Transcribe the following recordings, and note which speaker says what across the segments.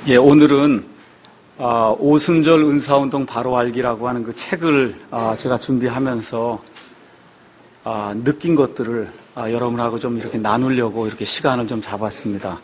Speaker 1: 예, 오늘은 오순절 은사운동 바로 알기라고 하는 그 책을 제가 준비하면서 느낀 것들을 여러분하고 좀 이렇게 나누려고 이렇게 시간을 좀 잡았습니다.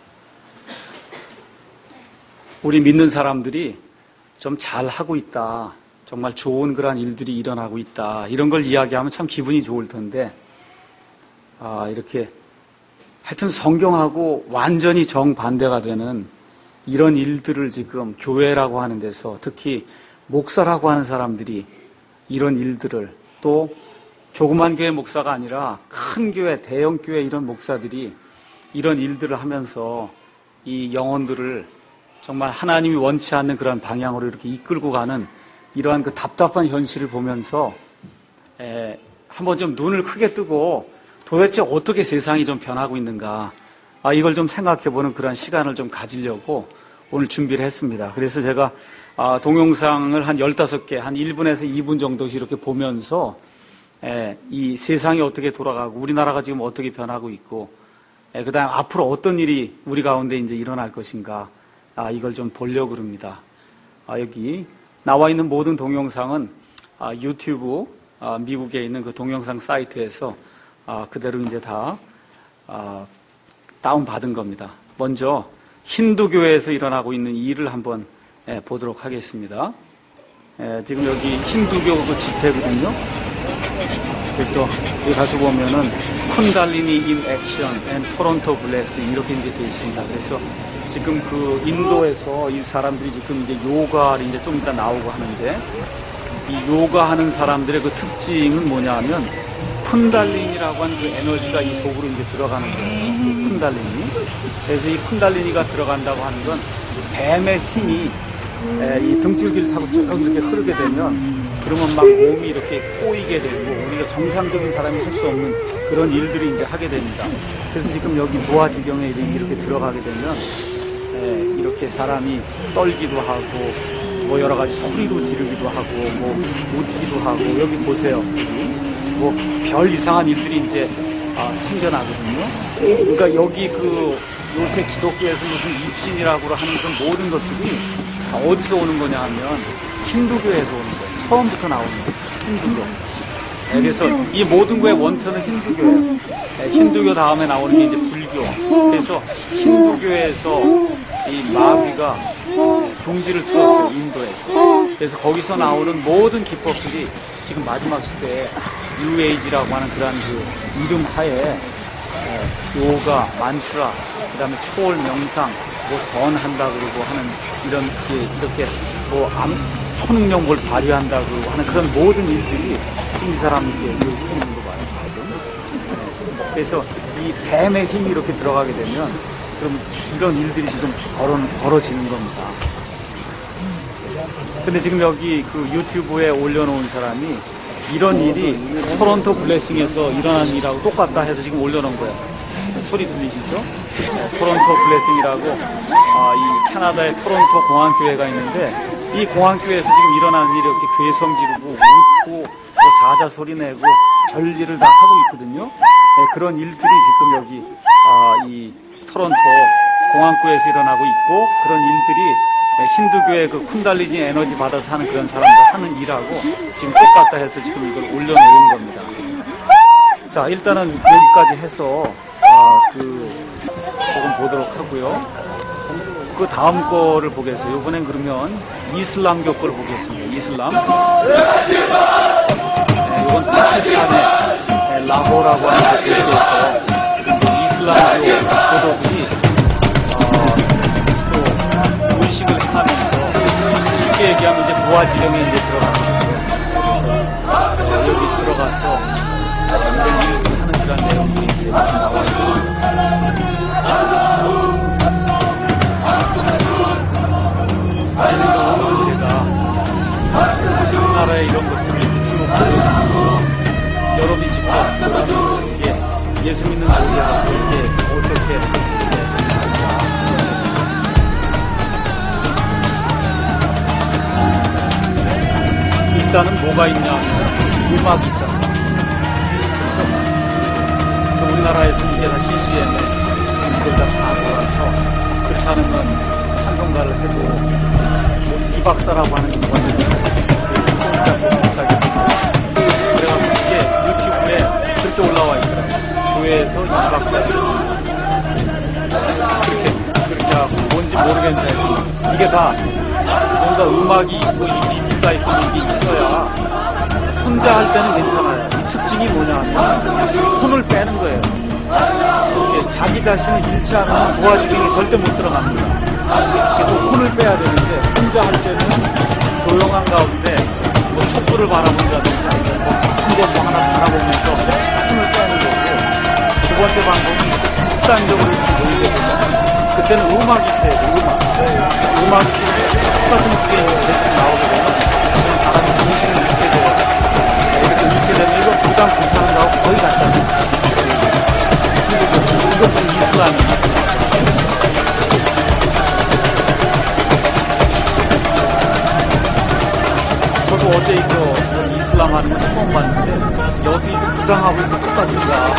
Speaker 1: 우리 믿는 사람들이 좀 잘하고 있다, 정말 좋은 그런 일들이 일어나고 있다, 이런 걸 이야기하면 참 기분이 좋을 텐데 이렇게 하여튼 성경하고 완전히 정반대가 되는 이런 일들을 지금 교회라고 하는 데서, 특히 목사라고 하는 사람들이 이런 일들을, 또 조그만 교회 목사가 아니라 큰 교회, 대형 교회 이런 목사들이 이런 일들을 하면서 이 영혼들을 정말 하나님이 원치 않는 그런 방향으로 이렇게 이끌고 가는 이러한 그 답답한 현실을 보면서 한번 좀 눈을 크게 뜨고 도대체 어떻게 세상이 좀 변하고 있는가, 이걸 좀 생각해보는 그런 시간을 좀 가지려고 오늘 준비를 했습니다. 그래서 제가 동영상을 한 15개, 한 1분에서 2분 정도씩 이렇게 보면서 이 세상이 어떻게 돌아가고 우리나라가 지금 어떻게 변하고 있고 그 다음 앞으로 어떤 일이 우리 가운데 이제 일어날 것인가, 이걸 좀 보려고 그럽니다. 여기 나와 있는 모든 동영상은 유튜브 미국에 있는 그 동영상 사이트에서 그대로 이제 다 다운받은 겁니다. 먼저 힌두교에서 일어나고 있는 일을 한번 보도록 하겠습니다. 지금 여기 힌두교 그 집회거든요. 그래서 여기 가서 보면은 쿤달리니 인 액션 앤 토론토 블레싱 이렇게 이제 되어 있습니다. 그래서 지금 그 인도에서 이 사람들이 지금 이제 요가를 이제 좀 이따 나오고 하는데, 이 요가 하는 사람들의 그 특징은 뭐냐면 쿤달리니라고 하는 그 에너지가 이 속으로 이제 들어가는 거예요. 그 쿤달리니. 그래서 이 쿤달리니가 들어간다고 하는 건 뱀의 힘이 이 등줄기를 타고 쭉 이렇게 흐르게 되면, 그러면 막 몸이 이렇게 꼬이게 되고 우리가 정상적인 사람이 할 수 없는 그런 일들을 이제 하게 됩니다. 그래서 지금 여기 무아지경에 이렇게 들어가게 되면 이렇게 사람이 떨기도 하고 뭐 여러 가지 소리로 지르기도 하고 뭐 웃기도 하고, 여기 보세요. 뭐 별 이상한 일들이 이제 생겨나거든요. 그러니까 여기 그 요새 기독교에서 무슨 입신이라고 하는 그 모든 것들이 어디서 오는 거냐 하면 힌두교에서 오는 거예요. 처음부터 나오는 거예요. 힌두교. 그래서 이 모든 거의 원천은 힌두교예요. 힌두교 다음에 나오는 게 이제 불교. 그래서 힌두교에서 이 마귀가 종지를 틀었어요, 인도에서. 그래서 거기서 나오는 모든 기법들이 지금 마지막 시대에 뉴에이지라고 하는 그런 그 이름 하에 요가, 만트라, 그 다음에 초월 명상, 뭐 선한다 그러고 하는 이런 이렇게 뭐 초능력 뭘 발휘한다고 하는 그런 모든 일들이 지금 이 사람들이 여기 서 있는 거 봐요. 그래서 이 뱀의 힘이 이렇게 들어가게 되면 그럼 이런 일들이 지금 벌어지는 겁니다. 근데 지금 여기 그 유튜브에 올려놓은 사람이 이런 일이 토론토 블레싱에서 일어난 일하고 똑같다 해서 지금 올려놓은 거예요. 소리 들리시죠? 토론토 블레싱이라고 이 캐나다의 토론토 공항교회가 있는데, 이 공항교회에서 지금 일어나는 일이 이렇게 괴성 지르고 웃고 뭐 사자 소리 내고 별일을 다 하고 있거든요. 그런 일들이 지금 여기 이 토론토 공항교회에서 일어나고 있고, 그런 일들이 힌두교의 그 쿤달리니 에너지 받아서 하는 그런 사람들 하는 일하고 지금 똑같다 해서 지금 이걸 올려놓은 겁니다. 자, 일단은 여기까지 해서 조금 보도록 하고요. 그 다음 거를 보겠어요. 이번엔 그러면 이슬람교 거를 보겠습니다. 이슬람. 이건 파키스탄의 라호라고 하는 곳에서 이슬람교 교도들이 또 의식을 행하면서, 쉽게 얘기하면 이제 무아지경에 이제 들어가는 거예요. 그래서 여기 들어가서 이런 일을 하는 그런 내용들이 이제 나와 있습니다. 오늘은 제가 우리나라의 이런 것들을 쭉 보여주고, 여러분이 직접 이게 예수 믿는 우리가 이게 어떻게 좀 살까, 일단은 뭐가 있냐면 음악이 있잖아요. 그래서 우리나라에서 이게 다 CCM에 이걸 다 돌아서, 그렇지 않으면 찬송 뭔가를 해도 이 박사라고 하는 경우가 있는데 비슷하게 그래가지고 이게 유튜브에 그렇게 올라와 있더라고요. 교회에서 이 박사를 그렇게 하고 뭔지 모르겠는데 이게 다 뭔가 음악이 있고 이 비트가 있고 이게 있어야 혼자 할 때는 괜찮아요. 특징이 뭐냐면 혼을 빼는 거예요. 자기 자신을 잃지 않으면 무아지경에 절대 못 들어갑니다. 그래서 혼을 빼야 되는데 혼자 할 때는 조용한 가운데 뭐 촛불을 바라본다든지 아니면 큰 거 뭐 하나 바라보면서 혼을 빼는 거고, 두 번째 방법은 집단적으로 이렇게 모이게 되면 그때는 음악이 있어야 돼요. 음악이 있으면 똑같은 곡이 계속 나오게 되면 그런 사람이 정신을 잃게 돼요. 이렇게 잃게 되면 이거 부담 괜찮은 거하고 거의 같잖아요. 이것도 이슬람이에요. 저도 어제 이거 이슬람 하는 거 처음 봤는데 여기 부당하고 이거 똑같은가.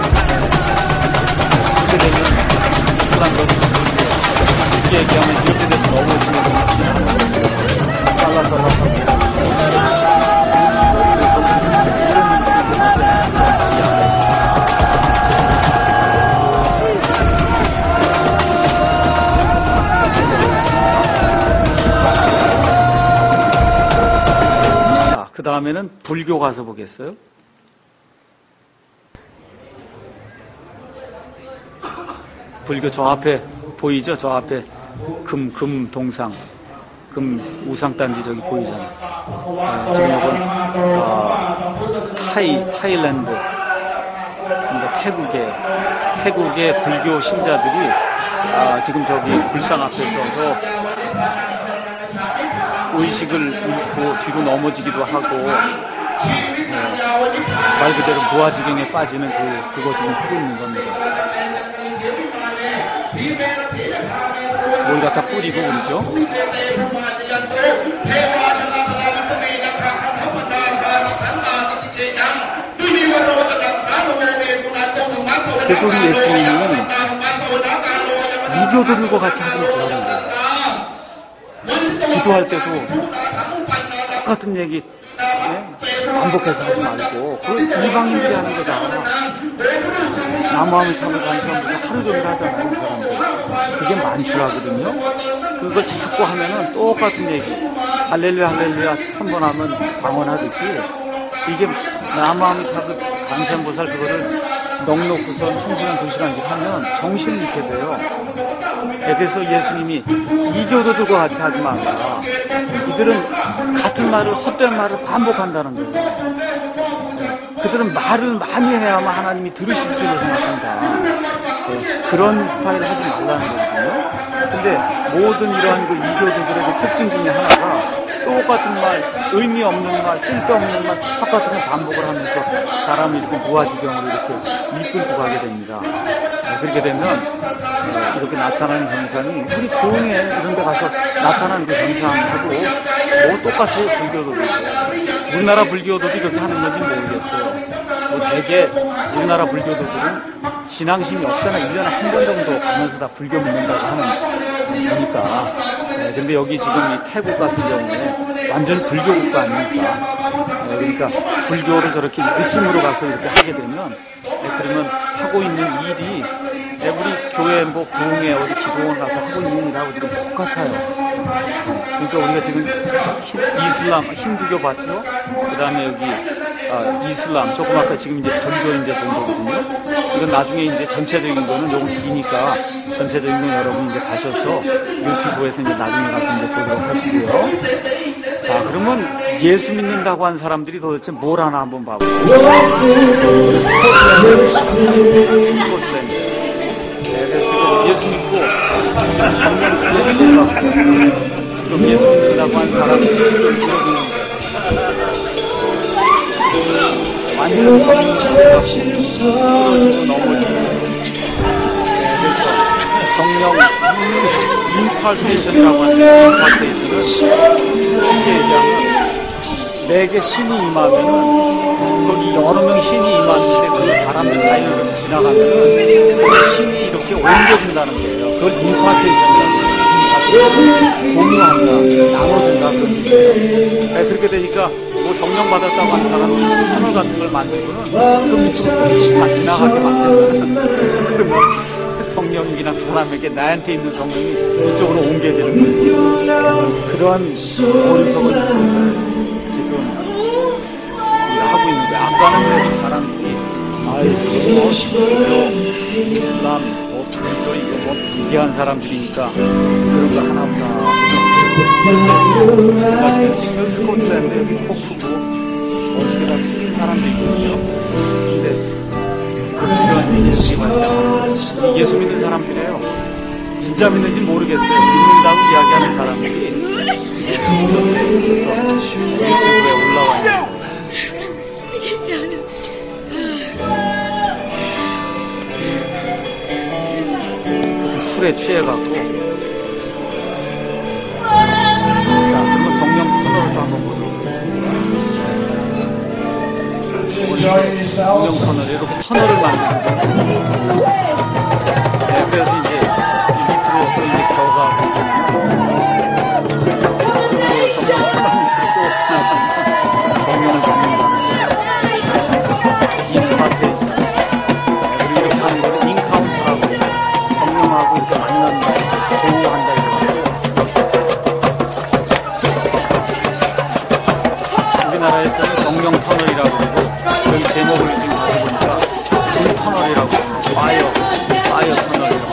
Speaker 1: 그렇게 되면 이슬람도 쉽게 얘기하면 이렇게 돼서 넘어지는 거 살라살라하고 그래서 이런 느낌이 나잖아요. 그 다음에는 불교 가서 보겠어요. 불교 저 앞에 보이죠? 저 앞에 금 동상, 금 우상단지 저기 보이잖아요. 지금 이건 타일랜드, 그러니까 태국의 불교 신자들이 지금 저기 불상 앞에서 의식을 잃고 뒤로 넘어지기도 하고 말 그대로 무아지경에 빠지는 그거 지금 하고 있는 겁니다. 뭘 갖다 뿌리고 그러죠. 그래서 우리 예수님은 이교도들과 같이 하시는 거예요. 기도할 때도 똑같은 얘기 반복해서 하지 말고 그 이방인들이 하는 거다. 나무함을 타고 다니면서 하루 종일 하잖아요. 그 사람들. 그게 만주라거든요. 그걸 자꾸 하면은 똑같은 얘기. 할렐루야 할렐루야 1000번 하면 방언하듯이 이게 나무함을 타고 관세음보살 그거를 넉넉고서 1시간 2시간씩 하면 정신이 잃게 돼요. 그래서 예수님이 이교도들과 같이 하지 말라. 이들은 같은 말을 헛된 말을 반복한다는 거예요. 그들은 말을 많이 해야만 하나님이 들으실 줄로 생각한다. 그런 스타일 하지 말라는 거거든요. 근데 모든 이러한 그 이교도들의 그 특징 중에 하나가 똑같은 말, 의미 없는 말, 쓸데없는 말, 똑같은 걸 반복을 하면서 사람이 이렇게 무아지경으로 이렇게 이끌고 가게 됩니다. 그렇게 되면 이렇게 나타나는 현상이 우리 교회 이런 데 가서 나타나는 그 현상하고 뭐 똑같아요. 불교도도. 우리나라 불교도도 이렇게 하는 건지 모르겠어요. 대개 우리나라 불교도들은 신앙심이 없잖아. 1년에 한 번 정도 가면서 다 불교 믿는다고 하는 거니까. 근데 여기 지금 이 태국 같은 경우에 완전 불교 국가 아닙니까? 그러니까 불교를 저렇게 느슨으로 가서 이렇게 하게 되면 그러면 하고 있는 일이 우리 교회 뭐 부흥회 어디 기도원 가서 하고 있는 일하고 지금 똑같아요. 그러니까 우리가 지금 이슬람, 힌두교 봤죠? 그 다음에 여기 이슬람, 조금 아까 지금 이제 불교 이제 본 거거든요. 이건 나중에 이제 전체적인 거는 요거 기니까 전체적인 건 여러분 이제 가셔서 유튜브에서 이제 나중에 가서 이제 보도록 하시고요. 자, 그러면 예수 믿는다고 한 사람들이 도대체 뭘 하나 한번 봐보세요. 스코틀랜드. 그래서 지금 예수 믿고 지금 성령 수에 취해갖고 지금 예수 믿는다고 한 사람들이 지금 이러고 있는 거예요. 완전 성령 수에 쓰러지고 넘어지고. 그래서 성령 임파테이션이라고 하는데 임파테이션은 쉽게 얘기하면 내게 신이 임하면은 거기 여러 명 신이 임하는데 그 사람들 사이를 이렇게 지나가면은 그 신이 이렇게 옮겨진다는 거예요. 그걸 임파테이션이라고 해요. 공유한다, 나눠준다 그런 뜻이에요. 그렇게 되니까 뭐 성령 받았다고 하는 사람은 터널 같은 걸 만들고는 그 밑으로 쏙 다 지나가게 만들면 그러면 성령이나 그 사람에게 나한테 있는 성령이 이쪽으로 옮겨지는 거예요. 그러한 어리석은 일들을 지금 하고 있는 거예요. 아까는 그래도 사람들이 뭐 신주교, 이슬람, 뭐 불교 이거 뭐 비대한 사람들이니까 그런 거 하나보다 지금 생각해요. 지금 스코틀랜드 여기 코프고 멋있게 다 생긴 사람도 있거든요. 근데 지금 이런 일들이 발생하는 예수 믿는 사람들이에요. 진짜 믿는지 모르겠어요. 믿는다고 이야기하는 사람들이 지금 이렇게 해서 유튜브에 올라와 있는 거예요. 술에 취해갖고. 자, 그러면 성령 터널을 또 한번 보도록 하겠습니다. 성령 터널, 이렇게 터널을 만드는 거예요. 네, 그래서 이제 밑으로 이제 벼가 그 성령 터널 밑으로 쏙 지나가면 성령을 받는다는 거예요. 인파테이션. 그리고 이렇게 하는 거는 인카운터라고 해요. 성령하고 이렇게 만난다, 조우한다 이렇게. 우리나라에서는 성령 터널이라고 그러고 여기 제목을 지금 다시 보니까 불 터널이라고 파이어 터널이라고.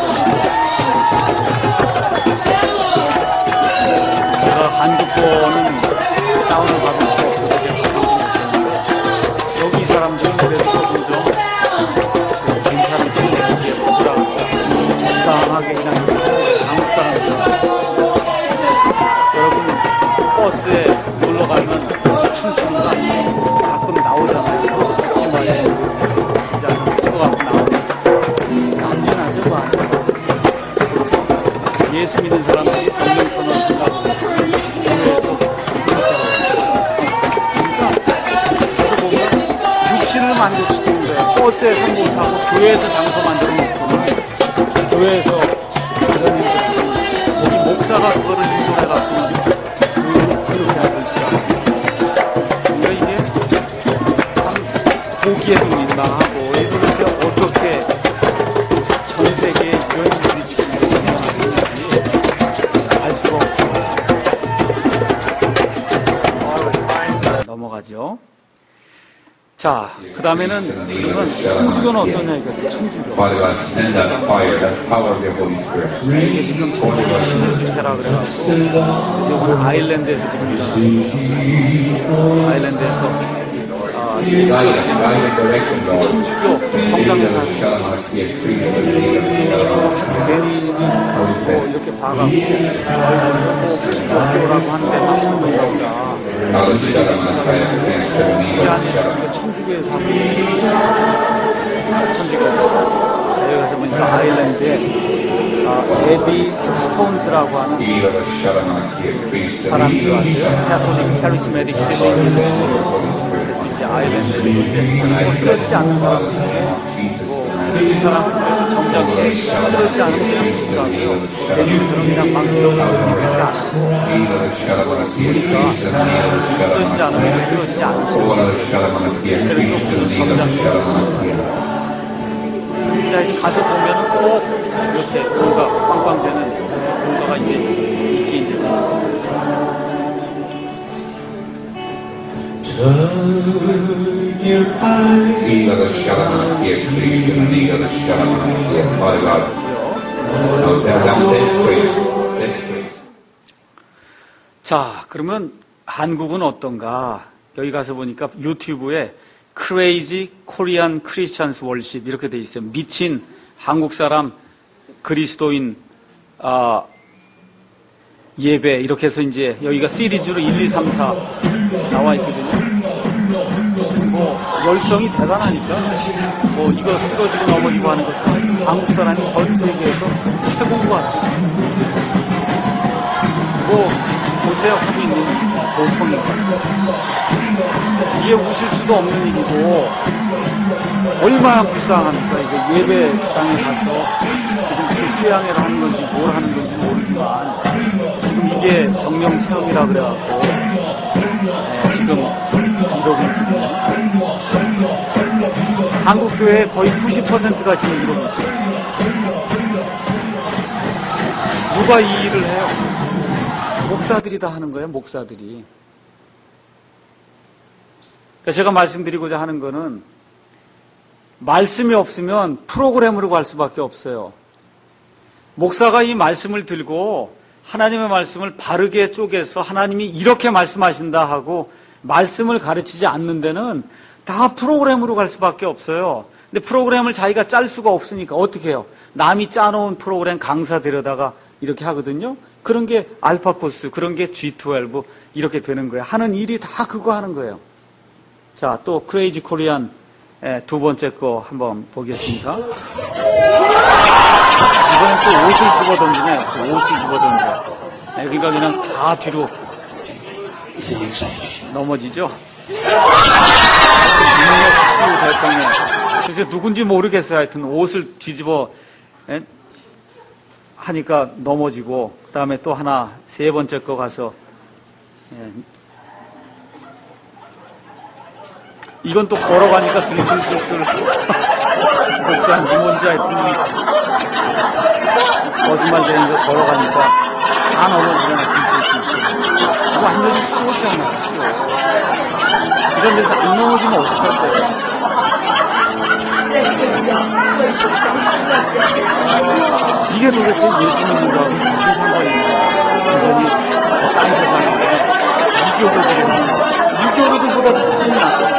Speaker 1: 제가 한국 거는 다운을 받을 수가 없어서 제가 방송을 했는데 여기 사람들은 그래도 조금 더 괜찮은 편이에요. 적당하게 그냥 한국 사람들. 여러분 버스에 놀러 가면 춤추는 거 아니에요? 가끔 나오잖아요. 듣지 말고 기자는 찍어갖고 나오면 난리 나죠, 그 안에서. 그렇죠? 예수 믿는 사람들이 성령 터널 한다고 교회에서 그러니까 가서 보면 육신을 만족시키는 거예요. 버스에 상봉 타고 교회에서 장소 만들어 놓고는 교회에서 그런 일들 거기 목사가 그거를 인도해갖고 그렇게 하고 있죠. 그러니까 이게 참 보기에도 민망하고 이렇게 어떻게 전 세계에 이런 일들이 지금 일어나고 있는지 알 수가 없어요. 넘어가죠. 자, 그 다음에는 그러면 천주교는 어떠냐 이거죠. 천주교. 이게 지금 천주교 신유 집회라 그래가지고 이건 아일랜드에서 지금 일어나는 아일랜드에서 천주교 성장교사 베니님이 뭐 이렇게 봐갖고 기독교라고 하는데 막 그런가 보다. 이렇게 생각하는데 이 안에 천주교의 사람 천주교 여기 가서 보니까 아일랜드에 에디 스톤스라고 하는 사람이 왔어요. 캐톨릭 카리스메틱 힐링 그래서 이제 아일랜드에 있는데 뭐 쓰러지지 않는 사람인데 뭐 이 사람은 그래도 정작에 쓰러지지 않으면 그냥 죽더라고요. 내님처럼 그냥 막 이런저런 이렇게 안 하고 보니까 쓰러지지 않으면 쓰러지지 않죠. 그래서 좀 정작에 이렇게 가서 보면은 꼭 이렇게 뭔가 빵빵되는 뭔가가 이제 있게 이제 돼 자, 그러면 한국은 어떤가? 여기 가서 보니까 유튜브에 Crazy Korean Christians Worship 이렇게 돼 있어요. 미친 한국 사람 그리스도인 예배 이렇게 해서 이제 여기가 시리즈로 1, 2, 3, 4 나와 있거든요. 뭐 열성이 대단하니까 뭐 이거 쓰러지고 넘어지고 하는 것도 한국 사람이 전 세계에서 최고인 것 같아요. 뭐 보세요 하고 있는 보통인가. 이게 웃을 수도 없는 일이고 얼마나 불쌍합니까? 이거 예배당에 가서 지금 수양회를 하는 건지 뭘 하는 건지 모르지만 지금 이게 성령 체험이라 그래갖고 지금 이러고 있거든요. 한국 교회 거의 90%가 지금 이러고 있어요. 누가 이 일을 해요? 목사들이 다 하는 거예요, 목사들이. 그러니까 제가 말씀드리고자 하는 거는 말씀이 없으면 프로그램으로 갈 수밖에 없어요. 목사가 이 말씀을 들고 하나님의 말씀을 바르게 쪼개서 하나님이 이렇게 말씀하신다 하고 말씀을 가르치지 않는 데는 다 프로그램으로 갈 수밖에 없어요. 근데 프로그램을 자기가 짤 수가 없으니까 어떻게 해요? 남이 짜놓은 프로그램 강사 데려다가 이렇게 하거든요. 그런 게 알파 코스, 그런 게 G12 이렇게 되는 거예요. 하는 일이 다 그거 하는 거예요. 자, 또 크레이지 코리안 두 번째 거 한번 보겠습니다. 이번엔 또 옷을 집어던지네. 옷을 집어던져. 그러니까 그냥 다 뒤로 넘어지죠. 능력수 대성에. 그래서 누군지 모르겠어요. 하여튼 옷을 뒤집어 하니까 넘어지고, 그 다음에 또 하나 세 번째 거 가서 이건 또 걸어가니까 슬슬슬슬 복수한지 뭔지 하여튼 거짓말쟁이가 걸어가니까 다 넘어지잖아. 슬슬슬슬 완전히 쏘잖아. 이런 데서 안 넘어지면 어떡할 거예요? 이게 도대체 예수 믿는다고 무슨 상관이 있냐. 완전히 저 딴 세상에 이교도들보다도 수준이 낮잖아.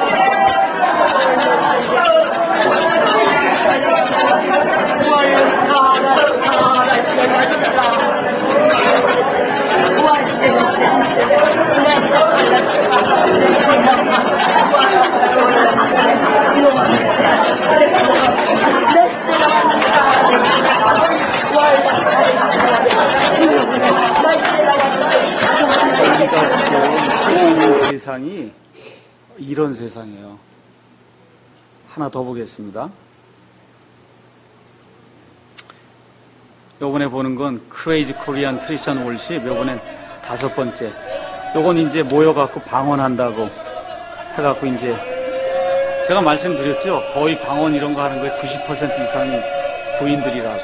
Speaker 1: 우리가 지금 살고 있는 세상이 이런 세상이에요. 하나 더 보겠습니다. 요번에 보는 건 크레이지 코리안 크리스천 월십. 요번엔 다섯 번째. 요건 이제 모여갖고 방언한다고 해갖고 이제 제가 말씀드렸죠. 거의 방언 이런 거 하는 거에 90% 이상이 부인들이라고.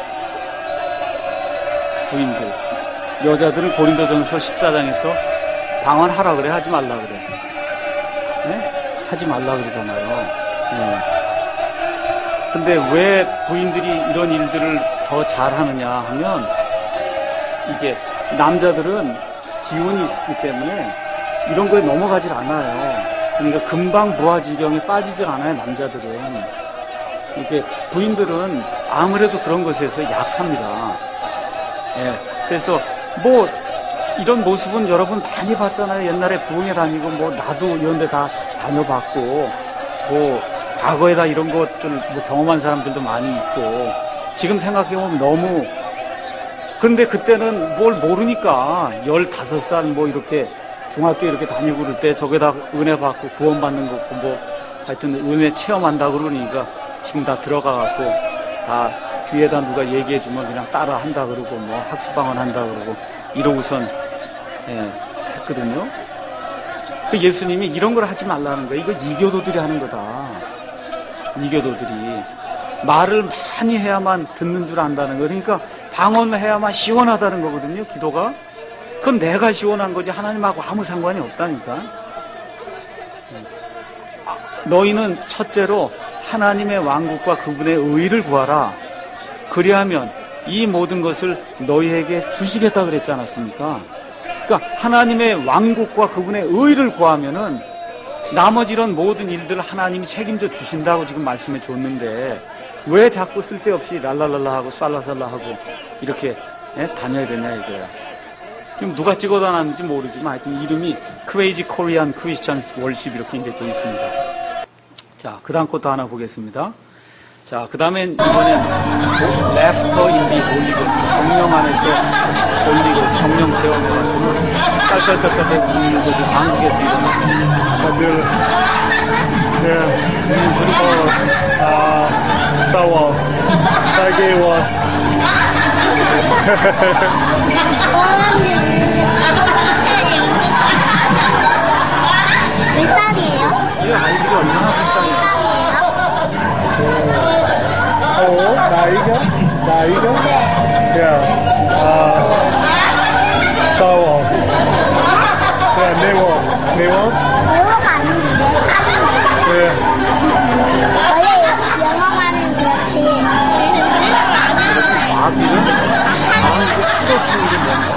Speaker 1: 부인들. 여자들은 고린도전서 14장에서 방언하라 그래, 하지 말라 그래. 네? 하지 말라 그러잖아요. 네. 근데 왜 부인들이 이런 일들을 더 잘하느냐 하면 이게 남자들은 기운이 있기 때문에 이런 거에 넘어가질 않아요. 그러니까 금방 부하지경에 빠지질 않아요, 남자들은. 이렇게 부인들은 아무래도 그런 것에서 약합니다. 예. 그래서 뭐 이런 모습은 여러분 많이 봤잖아요. 옛날에 부흥회 다니고 뭐 나도 이런 데 다 다녀봤고 뭐 과거에 다 이런 것들 뭐 경험한 사람들도 많이 있고 지금 생각해보면 너무 근데 그때는 뭘 모르니까 15살 뭐 이렇게 중학교 이렇게 다니고 그럴 때 저게다 은혜 받고 구원받는 거고 뭐 하여튼 은혜 체험한다 그러니까 지금 다 들어가갖고 다 뒤에다 누가 얘기해주면 그냥 따라 한다 그러고 뭐 학습방언 한다 그러고 이러고선 했거든요. 그 예수님이 이런 걸 하지 말라는 거예요. 이거 이교도들이 하는 거다. 이교도들이 말을 많이 해야만 듣는 줄 안다는 거. 그러니까 방언을 해야만 시원하다는 거거든요. 기도가. 그럼 내가 시원한 거지 하나님하고 아무 상관이 없다니까. 너희는 첫째로 하나님의 왕국과 그분의 의를 구하라. 그리하면 이 모든 것을 너희에게 주시겠다 그랬지 않았습니까? 그러니까 하나님의 왕국과 그분의 의를 구하면은 나머지 이런 모든 일들을 하나님이 책임져 주신다고 지금 말씀해 줬는데 왜 자꾸 쓸데없이 랄랄랄라 하고 쌀라살라 하고 이렇게 다녀야 되냐 이거야. 지금 누가 찍어다 놨는지 모르지만 하여튼 이름이 크레이지 코리안 크리스천 월십 이렇게 이제 되어 있습니다. 자, 그 다음 것도 하나 보겠습니다. 자, 그 다음엔 이번엔 Laughter in the Holy Ghost. 성령 안에서 올리고 성령 체험해가지고 깔깔깔깔 웃는 거죠. 한국에서 일어나는.
Speaker 2: 다들 따워, 딸기원.
Speaker 3: 몇 살이에요?
Speaker 1: 이 아이들이 얼마나 불쌍해요.
Speaker 2: 나이가? 따워. 매워.
Speaker 3: 영어가 아닌데
Speaker 2: 네.
Speaker 3: 원래 영어가는 그렇지.
Speaker 1: 마귀는 이거 쓰러지는 게 멈춰.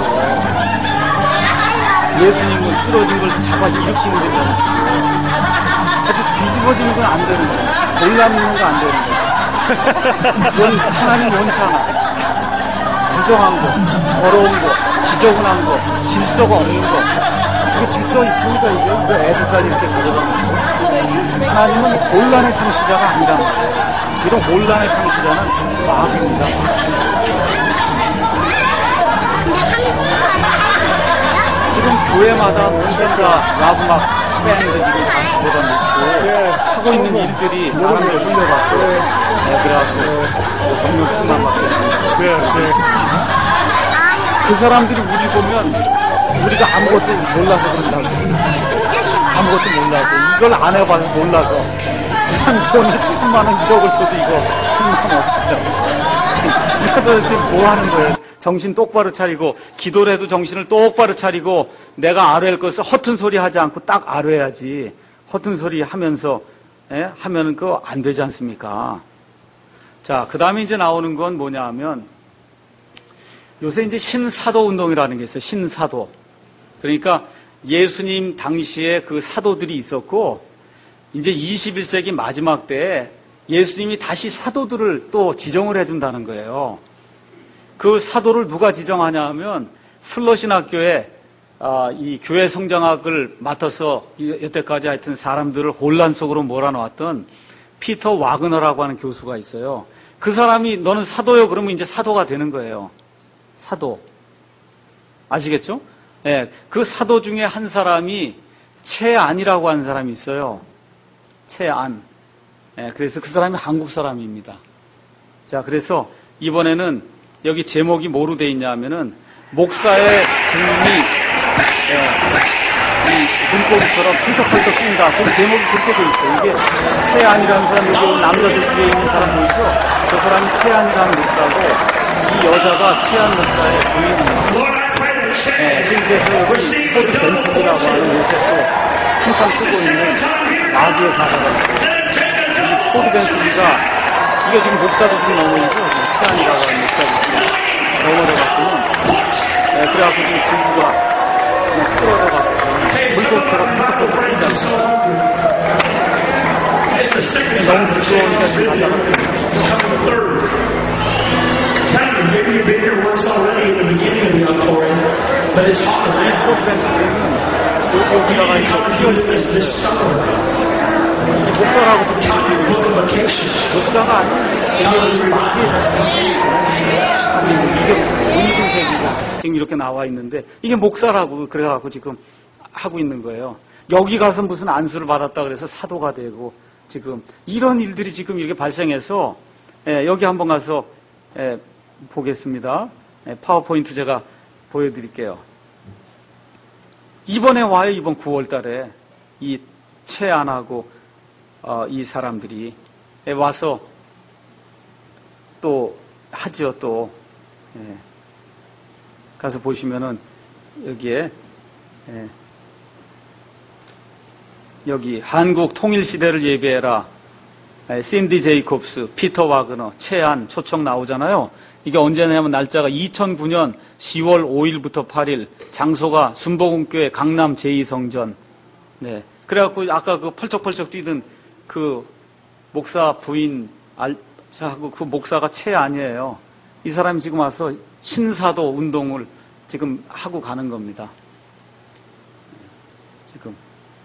Speaker 1: 예수님은 쓰러진 걸 잡아 일으키는 게 멈춰. 아주 뒤집어지는 건 안 되는 거야. 혼란 있는 거 안 되는 거야. 그건 하나님 원치 않아. 부정한 거, 더러운 거, 지저분한 거, 질서가 없는 거. 이게 질서 있습니까, 이게? 왜 애들까지 이렇게 가져가는 거? 하나님은 혼란의 창시자가 아니란 말이에요. 이런 혼란의 창시자는 마귀입니다. 지금 교회마다 언젠가 라브막 밴드 지금 단추보다 놓고 하고 있는 일들이 사람들 흘려갖고 그래갖고 성령 충만 받게 됩니다. 그 사람들이 우리 보면 우리가 아무것도 몰라서 그런다고. 아무것도 몰라서. 이걸 안 해봐서 몰라서. 한 돈에 1,000만 원, 1억을 써도 이거 힘만 없어요. 이거 지금 뭐 하는 거예요? 정신 똑바로 차리고, 기도를 해도 정신을 똑바로 차리고, 내가 아뢰할 것을 허튼 소리 하지 않고 딱 아뢰야지. 허튼 소리 하면서, 하면은 그거 안 되지 않습니까? 자, 그 다음에 이제 나오는 건 뭐냐 하면, 요새 이제 신사도 운동이라는 게 있어요. 신사도. 그러니까 예수님 당시에 그 사도들이 있었고, 이제 21세기 마지막 때에 예수님이 다시 사도들을 또 지정을 해준다는 거예요. 그 사도를 누가 지정하냐 하면, 플러신학교에 이 교회 성장학을 맡아서 여태까지 하여튼 사람들을 혼란 속으로 몰아넣었던 피터 와그너라고 하는 교수가 있어요. 그 사람이 너는 사도요? 그러면 이제 사도가 되는 거예요. 사도. 아시겠죠? 네, 그 사도 중에 한 사람이 채안이라고 하는 사람이 있어요. 채안. 네, 그래서 그 사람이 한국 사람입니다. 자, 그래서 이번에는 여기 제목이 뭐로 돼 있냐 하면은 목사의 등이 이 문고리처럼 펄떡펄떡 뛴다. 좀 제목이 그렇게 돼 있어요. 이게 채안이라는 사람, 여기 남자들 뒤에 있는 사람 보이죠? 저 사람이 채안이라는 목사고, 이 여자가 채안 목사의 부인입니다. 지금 그래서 여기 포드 벤틀리라고 하는 요새 또 한참 뜨고 있는 마귀의 사자가 있어요. 이 포드 벤틀리가, 이게 지금 목사도 지금 넘어오죠? 채안이라고 하는 목사도 지금 넘어져갖고는, 그래갖고 지금 부부가 그냥 쓰러져갖고 물고기처럼 펄떡펄떡 뛰잖아요. 너무 부끄러우니까 지금 간다고.
Speaker 4: Maybe you've been here once already in the beginning of the outpouring, but it's hard.
Speaker 1: 여기다가 이제 피어있는
Speaker 4: this summer.
Speaker 1: 목사라고 지금
Speaker 4: Book of vacation.
Speaker 1: 목사가 아니고 대기업에서 마귀의 자식 정책이죠. 이게 문신색이고 지금 이렇게 나와 있는데 이게 목사라고 그래갖고 지금 하고 있는 거예요. 여기 가서 무슨 안수를 받았다 그래서 사도가 되고 지금 이런 일들이 지금 이렇게 발생해서 여기 한번 가서 보겠습니다. 파워포인트 제가 보여드릴게요. 이번에 와요. 이번 9월 달에 이 채안하고 이 사람들이 와서 또 하죠. 또 가서 보시면은 여기에 여기 한국 통일시대를 예배해라. 샌디 제이콥스, 피터 와그너, 채안 초청 나오잖아요. 이게 언제냐면 날짜가 2009년 10월 5일부터 8일, 장소가 순복음교회 강남 제2성전. 네. 그래갖고 아까 그 펄쩍펄쩍 뛰던 그 목사 부인 하고 그 목사가 채안이에요. 이 사람이 지금 와서 신사도 운동을 지금 하고 가는 겁니다. 지금.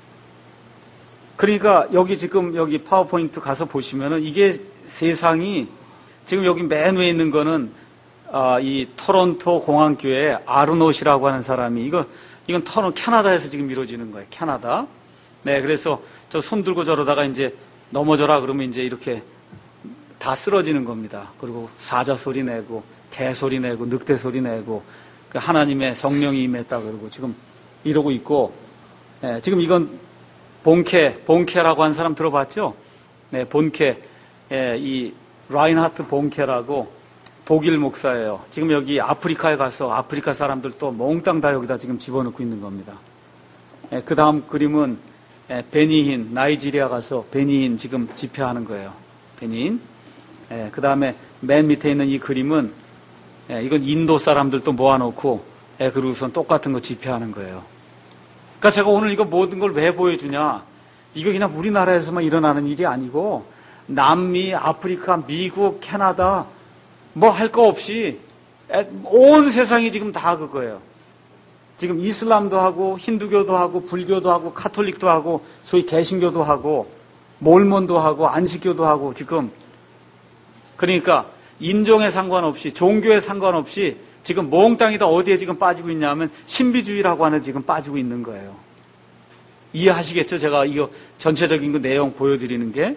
Speaker 1: 그러니까 여기 지금 여기 파워포인트 가서 보시면은 이게 세상이 지금 여기 맨 위에 있는 거는 이 토론토 공항교회 아르노시라고 하는 사람이 이건 캐나다에서 지금 이루어지는 거예요. 캐나다. 네, 그래서 저 손 들고 저러다가 이제 넘어져라 그러면 이제 이렇게 다 쓰러지는 겁니다. 그리고 사자 소리 내고, 개 소리 내고, 늑대 소리 내고, 하나님의 성령이 임했다 그러고 지금 이러고 있고, 네, 지금 이건 본케라고 한 사람 들어봤죠? 네, 본케, 이 라인하트 본케라고 독일 목사예요. 지금 여기 아프리카에 가서 아프리카 사람들 또 몽땅 다 여기다 지금 집어넣고 있는 겁니다. 그 다음 그림은 베니힌, 나이지리아 가서 베니힌 지금 집회하는 거예요. 베니힌. 그 다음에 맨 밑에 있는 이 그림은 이건 인도 사람들도 모아놓고 그러고선 똑같은 거 집회하는 거예요. 그러니까 제가 오늘 이거 모든 걸 왜 보여주냐? 이거 그냥 우리나라에서만 일어나는 일이 아니고 남미, 아프리카, 미국, 캐나다 뭐 할 거 없이 온 세상이 지금 다 그거예요. 지금 이슬람도 하고 힌두교도 하고 불교도 하고 카톨릭도 하고 소위 개신교도 하고 몰몬도 하고 안식교도 하고 지금 그러니까 인종에 상관없이 종교에 상관없이 지금 몽땅이 다 어디에 지금 빠지고 있냐면 신비주의라고 하는 지금 빠지고 있는 거예요. 이해하시겠죠? 제가 이거 전체적인 그 내용 보여드리는 게.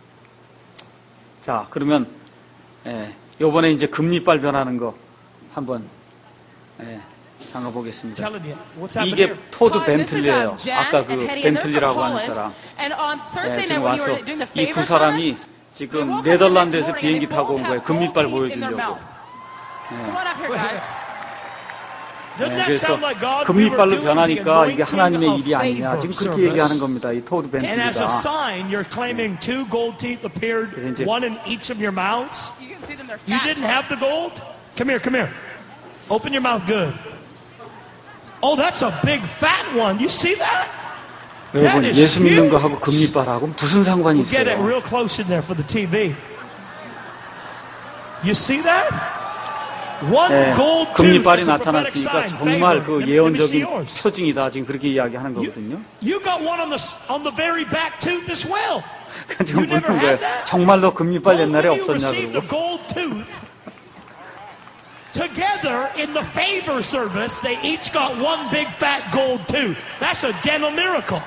Speaker 1: 자, 그러면 요번에 이제 금리빨 변하는 거 한번 잠깐 보겠습니다. 이게 토드 벤틀리예요. 아까 그 벤틀리라고 하는 사람. 지금 와서 이 두 사람이 지금 네덜란드에서 비행기 타고 온 거예요. 금리빨 보여주려고. 그래서 금리빨로 변하니까 이게 하나님의 일이 아니냐. 지금 그렇게 얘기하는 겁니다. 이 토드 벤틀리가. 그래서 이제
Speaker 4: You didn't have the gold? Come here. Open your mouth good. Oh, that's a big fat one. You see that?
Speaker 1: 여러분, 예수 믿는 거하고 금리빨하고 무슨 상관이
Speaker 4: Get it
Speaker 1: 있어요?
Speaker 4: real close in there for the TV. You see that? One gold tooth
Speaker 1: 금리빨이
Speaker 4: is a prophetic
Speaker 1: 나타났으니까
Speaker 4: sign.
Speaker 1: 정말 그
Speaker 4: Let me see
Speaker 1: 예언적인
Speaker 4: yours.
Speaker 1: 표징이다. 지금 그렇게 이야기하는 거거든요.
Speaker 4: You got one on the very back tooth as well.
Speaker 1: 지금
Speaker 4: You never
Speaker 1: 묻는 거예요.
Speaker 4: had that?
Speaker 1: 정말로 금리빨 옛날에
Speaker 4: Both of you
Speaker 1: 없었냐
Speaker 4: received the
Speaker 1: 그러고.
Speaker 4: gold tooth. Together in the favor service, they each got one big fat gold tooth. That's a dental miracle.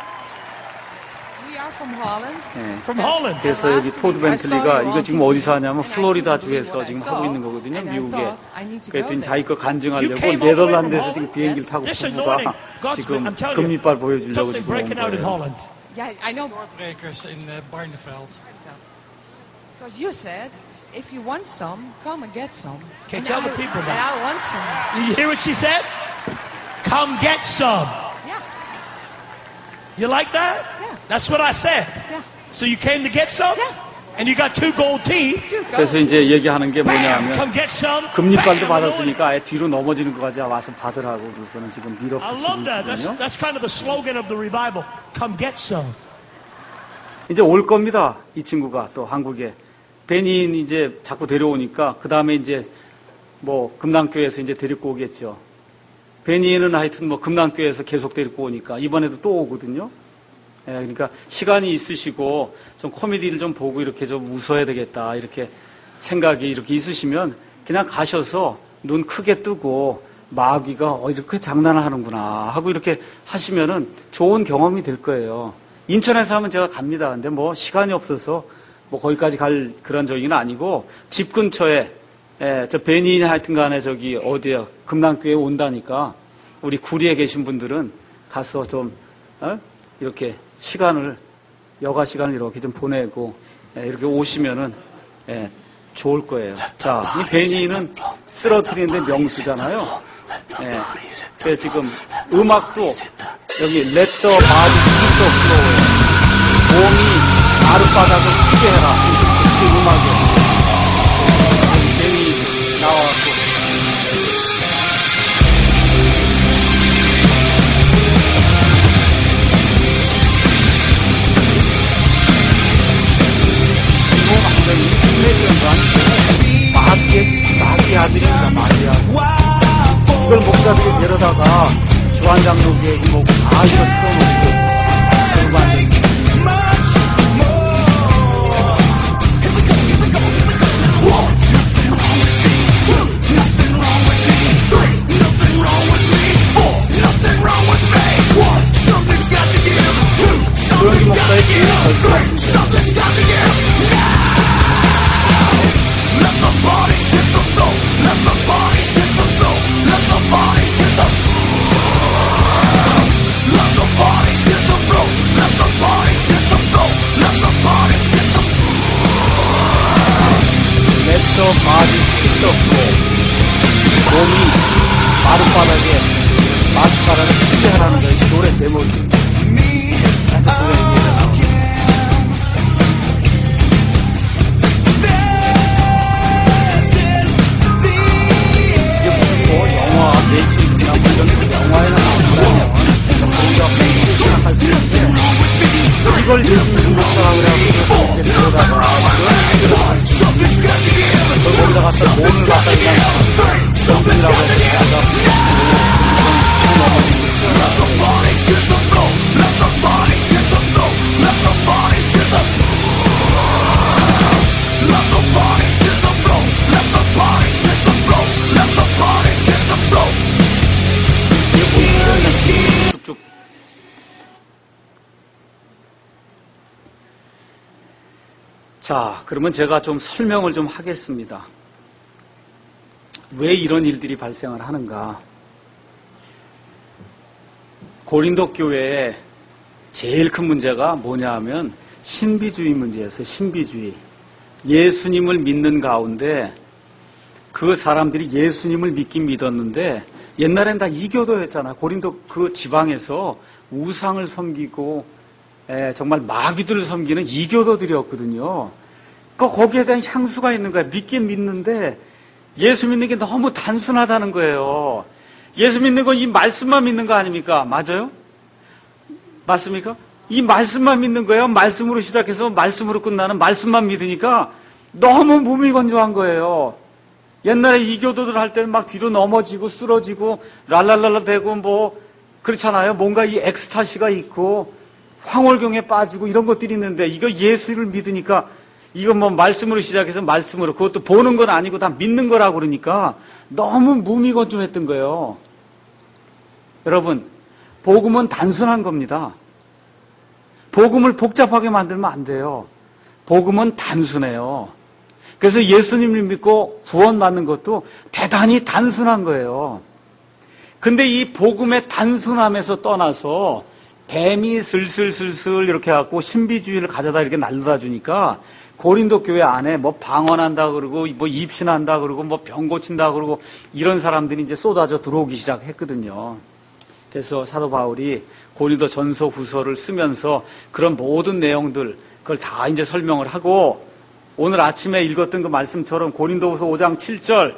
Speaker 5: We are from Holland.
Speaker 4: From Holland.
Speaker 1: 그래서 여기 토드 벤틀리가 이거 지금 어디서 하냐면 플로리다 주에서 지금 하고 있는 거거든요. 미국에. 그랬더니 자기 거 간증하려고 네덜란드에서 지금 비행기를 타고 부부가 지금 금리빨 보여주려고
Speaker 4: Something
Speaker 1: 지금 온
Speaker 4: breaking out in
Speaker 1: 거예요.
Speaker 4: Holland.
Speaker 5: Yeah, I know.
Speaker 6: Doorbrekers in Barneveld.
Speaker 5: Because you said, if you want some, come and get some.
Speaker 4: Okay,
Speaker 5: And
Speaker 4: tell the
Speaker 5: I-
Speaker 4: people
Speaker 5: And
Speaker 4: that.
Speaker 5: I want some.
Speaker 4: You hear what she said? Come get some.
Speaker 5: Yeah,
Speaker 4: You like that?
Speaker 5: Yeah.
Speaker 4: That's what I said.
Speaker 5: yeah.
Speaker 4: So you came to get some?
Speaker 5: Yeah.
Speaker 4: And you got 2 gold teeth?
Speaker 1: 그래서 이제 얘기하는 게
Speaker 4: Bam!
Speaker 1: 뭐냐면
Speaker 4: Come get some.
Speaker 1: 금리빨도
Speaker 4: Bam!
Speaker 1: 받았으니까 아예 뒤로 넘어지는 것까지 와서 받으라고 그래서는 지금
Speaker 4: I
Speaker 1: 밀어붙이고
Speaker 4: love that.
Speaker 1: 있거든요.
Speaker 4: That's kind of the slogan of the revival. Come get some.
Speaker 1: 이제 올 겁니다. 이 친구가 또 한국에. 베닌 이제 자꾸 데려오니까 그 다음에 이제 뭐 금남교회에서 이제 데리고 오겠죠. 베닌은 하여튼 뭐 금남교회에서 계속 데리고 오니까 이번에도 또 오거든요. 그러니까 시간이 있으시고 좀 코미디를 좀 보고 이렇게 좀 웃어야 되겠다 이렇게 생각이 이렇게 있으시면 그냥 가셔서 눈 크게 뜨고 마귀가 이렇게 장난을 하는구나 하고 이렇게 하시면은 좋은 경험이 될 거예요. 인천에서 하면 제가 갑니다. 근데 뭐 시간이 없어서 뭐 거기까지 갈 그런 저기는 아니고 집 근처에 저 베니인 하여튼 간에 저기 어디야 금남교회에 온다니까 우리 구리에 계신 분들은 가서 좀 이렇게 시간을 여가 시간을 이렇게 좀 보내고 이렇게 오시면은 좋을 거예요. 자, 이 베니는 쓰러뜨리는데 명수잖아요. 그래서 지금 음악도 여기 Let the body beat the floor. 몸이 아랫바닥을 치게 해라. 그게 음악이에요. 베니 나와갖고 마귀의 아들입니다. 마귀의 아들. 이걸 목사들이 데려다가 주한장로교회 뭐고 다 이거 틀어놓고 그러고 앉았습니다.
Speaker 7: Something's got to give.
Speaker 1: 바지 뜯었고 몸이 마룻바닥을 치게 하라는 거예요. 노래 제목이. 그래서 그거 얘기해서 나옵니다. 이게 무슨 뭐 영화 매트릭스나 뭐 이런 영화에는 나오거든요. 우리가 생각할 수 있는데 이걸 예수님 목사라고 그래가지고 이렇게 들어다가 거기다 갖다 몸을 갖다 그냥 정분이라고 해서 쭉쭉. 자, 그러면 제가 좀 설명을 좀 하겠습니다. 왜 이런 일들이 발생을 하는가? 고린도 교회의 제일 큰 문제가 뭐냐 하면 신비주의 문제였어요. 신비주의. 예수님을 믿는 가운데 그 사람들이 예수님을 믿긴 믿었는데 옛날엔 다 이교도였잖아요. 고린도 그 지방에서 우상을 섬기고 정말 마귀들을 섬기는 이교도들이었거든요. 거기에 대한 향수가 있는 거예요. 믿긴 믿는데 예수 믿는 게 너무 단순하다는 거예요. 예수 믿는 건 이 말씀만 믿는 거 아닙니까? 맞아요? 맞습니까? 이 말씀만 믿는 거예요. 말씀으로 시작해서 말씀으로 끝나는 말씀만 믿으니까 너무 무미건조한 거예요. 옛날에 이교도들 할 때는 막 뒤로 넘어지고 쓰러지고 랄랄랄라 대고 뭐 그렇잖아요. 뭔가 이 엑스타시가 있고 황홀경에 빠지고 이런 것들이 있는데 이거 예수를 믿으니까 이거 뭐 말씀으로 시작해서 말씀으로 그것도 보는 건 아니고 다 믿는 거라고 그러니까 너무 무미건조했던 거예요. 여러분, 복음은 단순한 겁니다. 복음을 복잡하게 만들면 안 돼요. 복음은 단순해요. 그래서 예수님을 믿고 구원받는 것도 대단히 단순한 거예요. 근데 이 복음의 단순함에서 떠나서 뱀이 슬슬슬슬 이렇게 해갖고 신비주의를 가져다 이렇게 날려다 주니까 고린도 교회 안에 뭐 방언한다 그러고 뭐 입신한다 그러고 뭐 병 고친다 그러고 이런 사람들이 이제 쏟아져 들어오기 시작했거든요. 그래서 사도 바울이 고린도 전서 후서를 쓰면서 그런 모든 내용들 그걸 다 이제 설명을 하고 오늘 아침에 읽었던 그 말씀처럼 고린도후서 5장 7절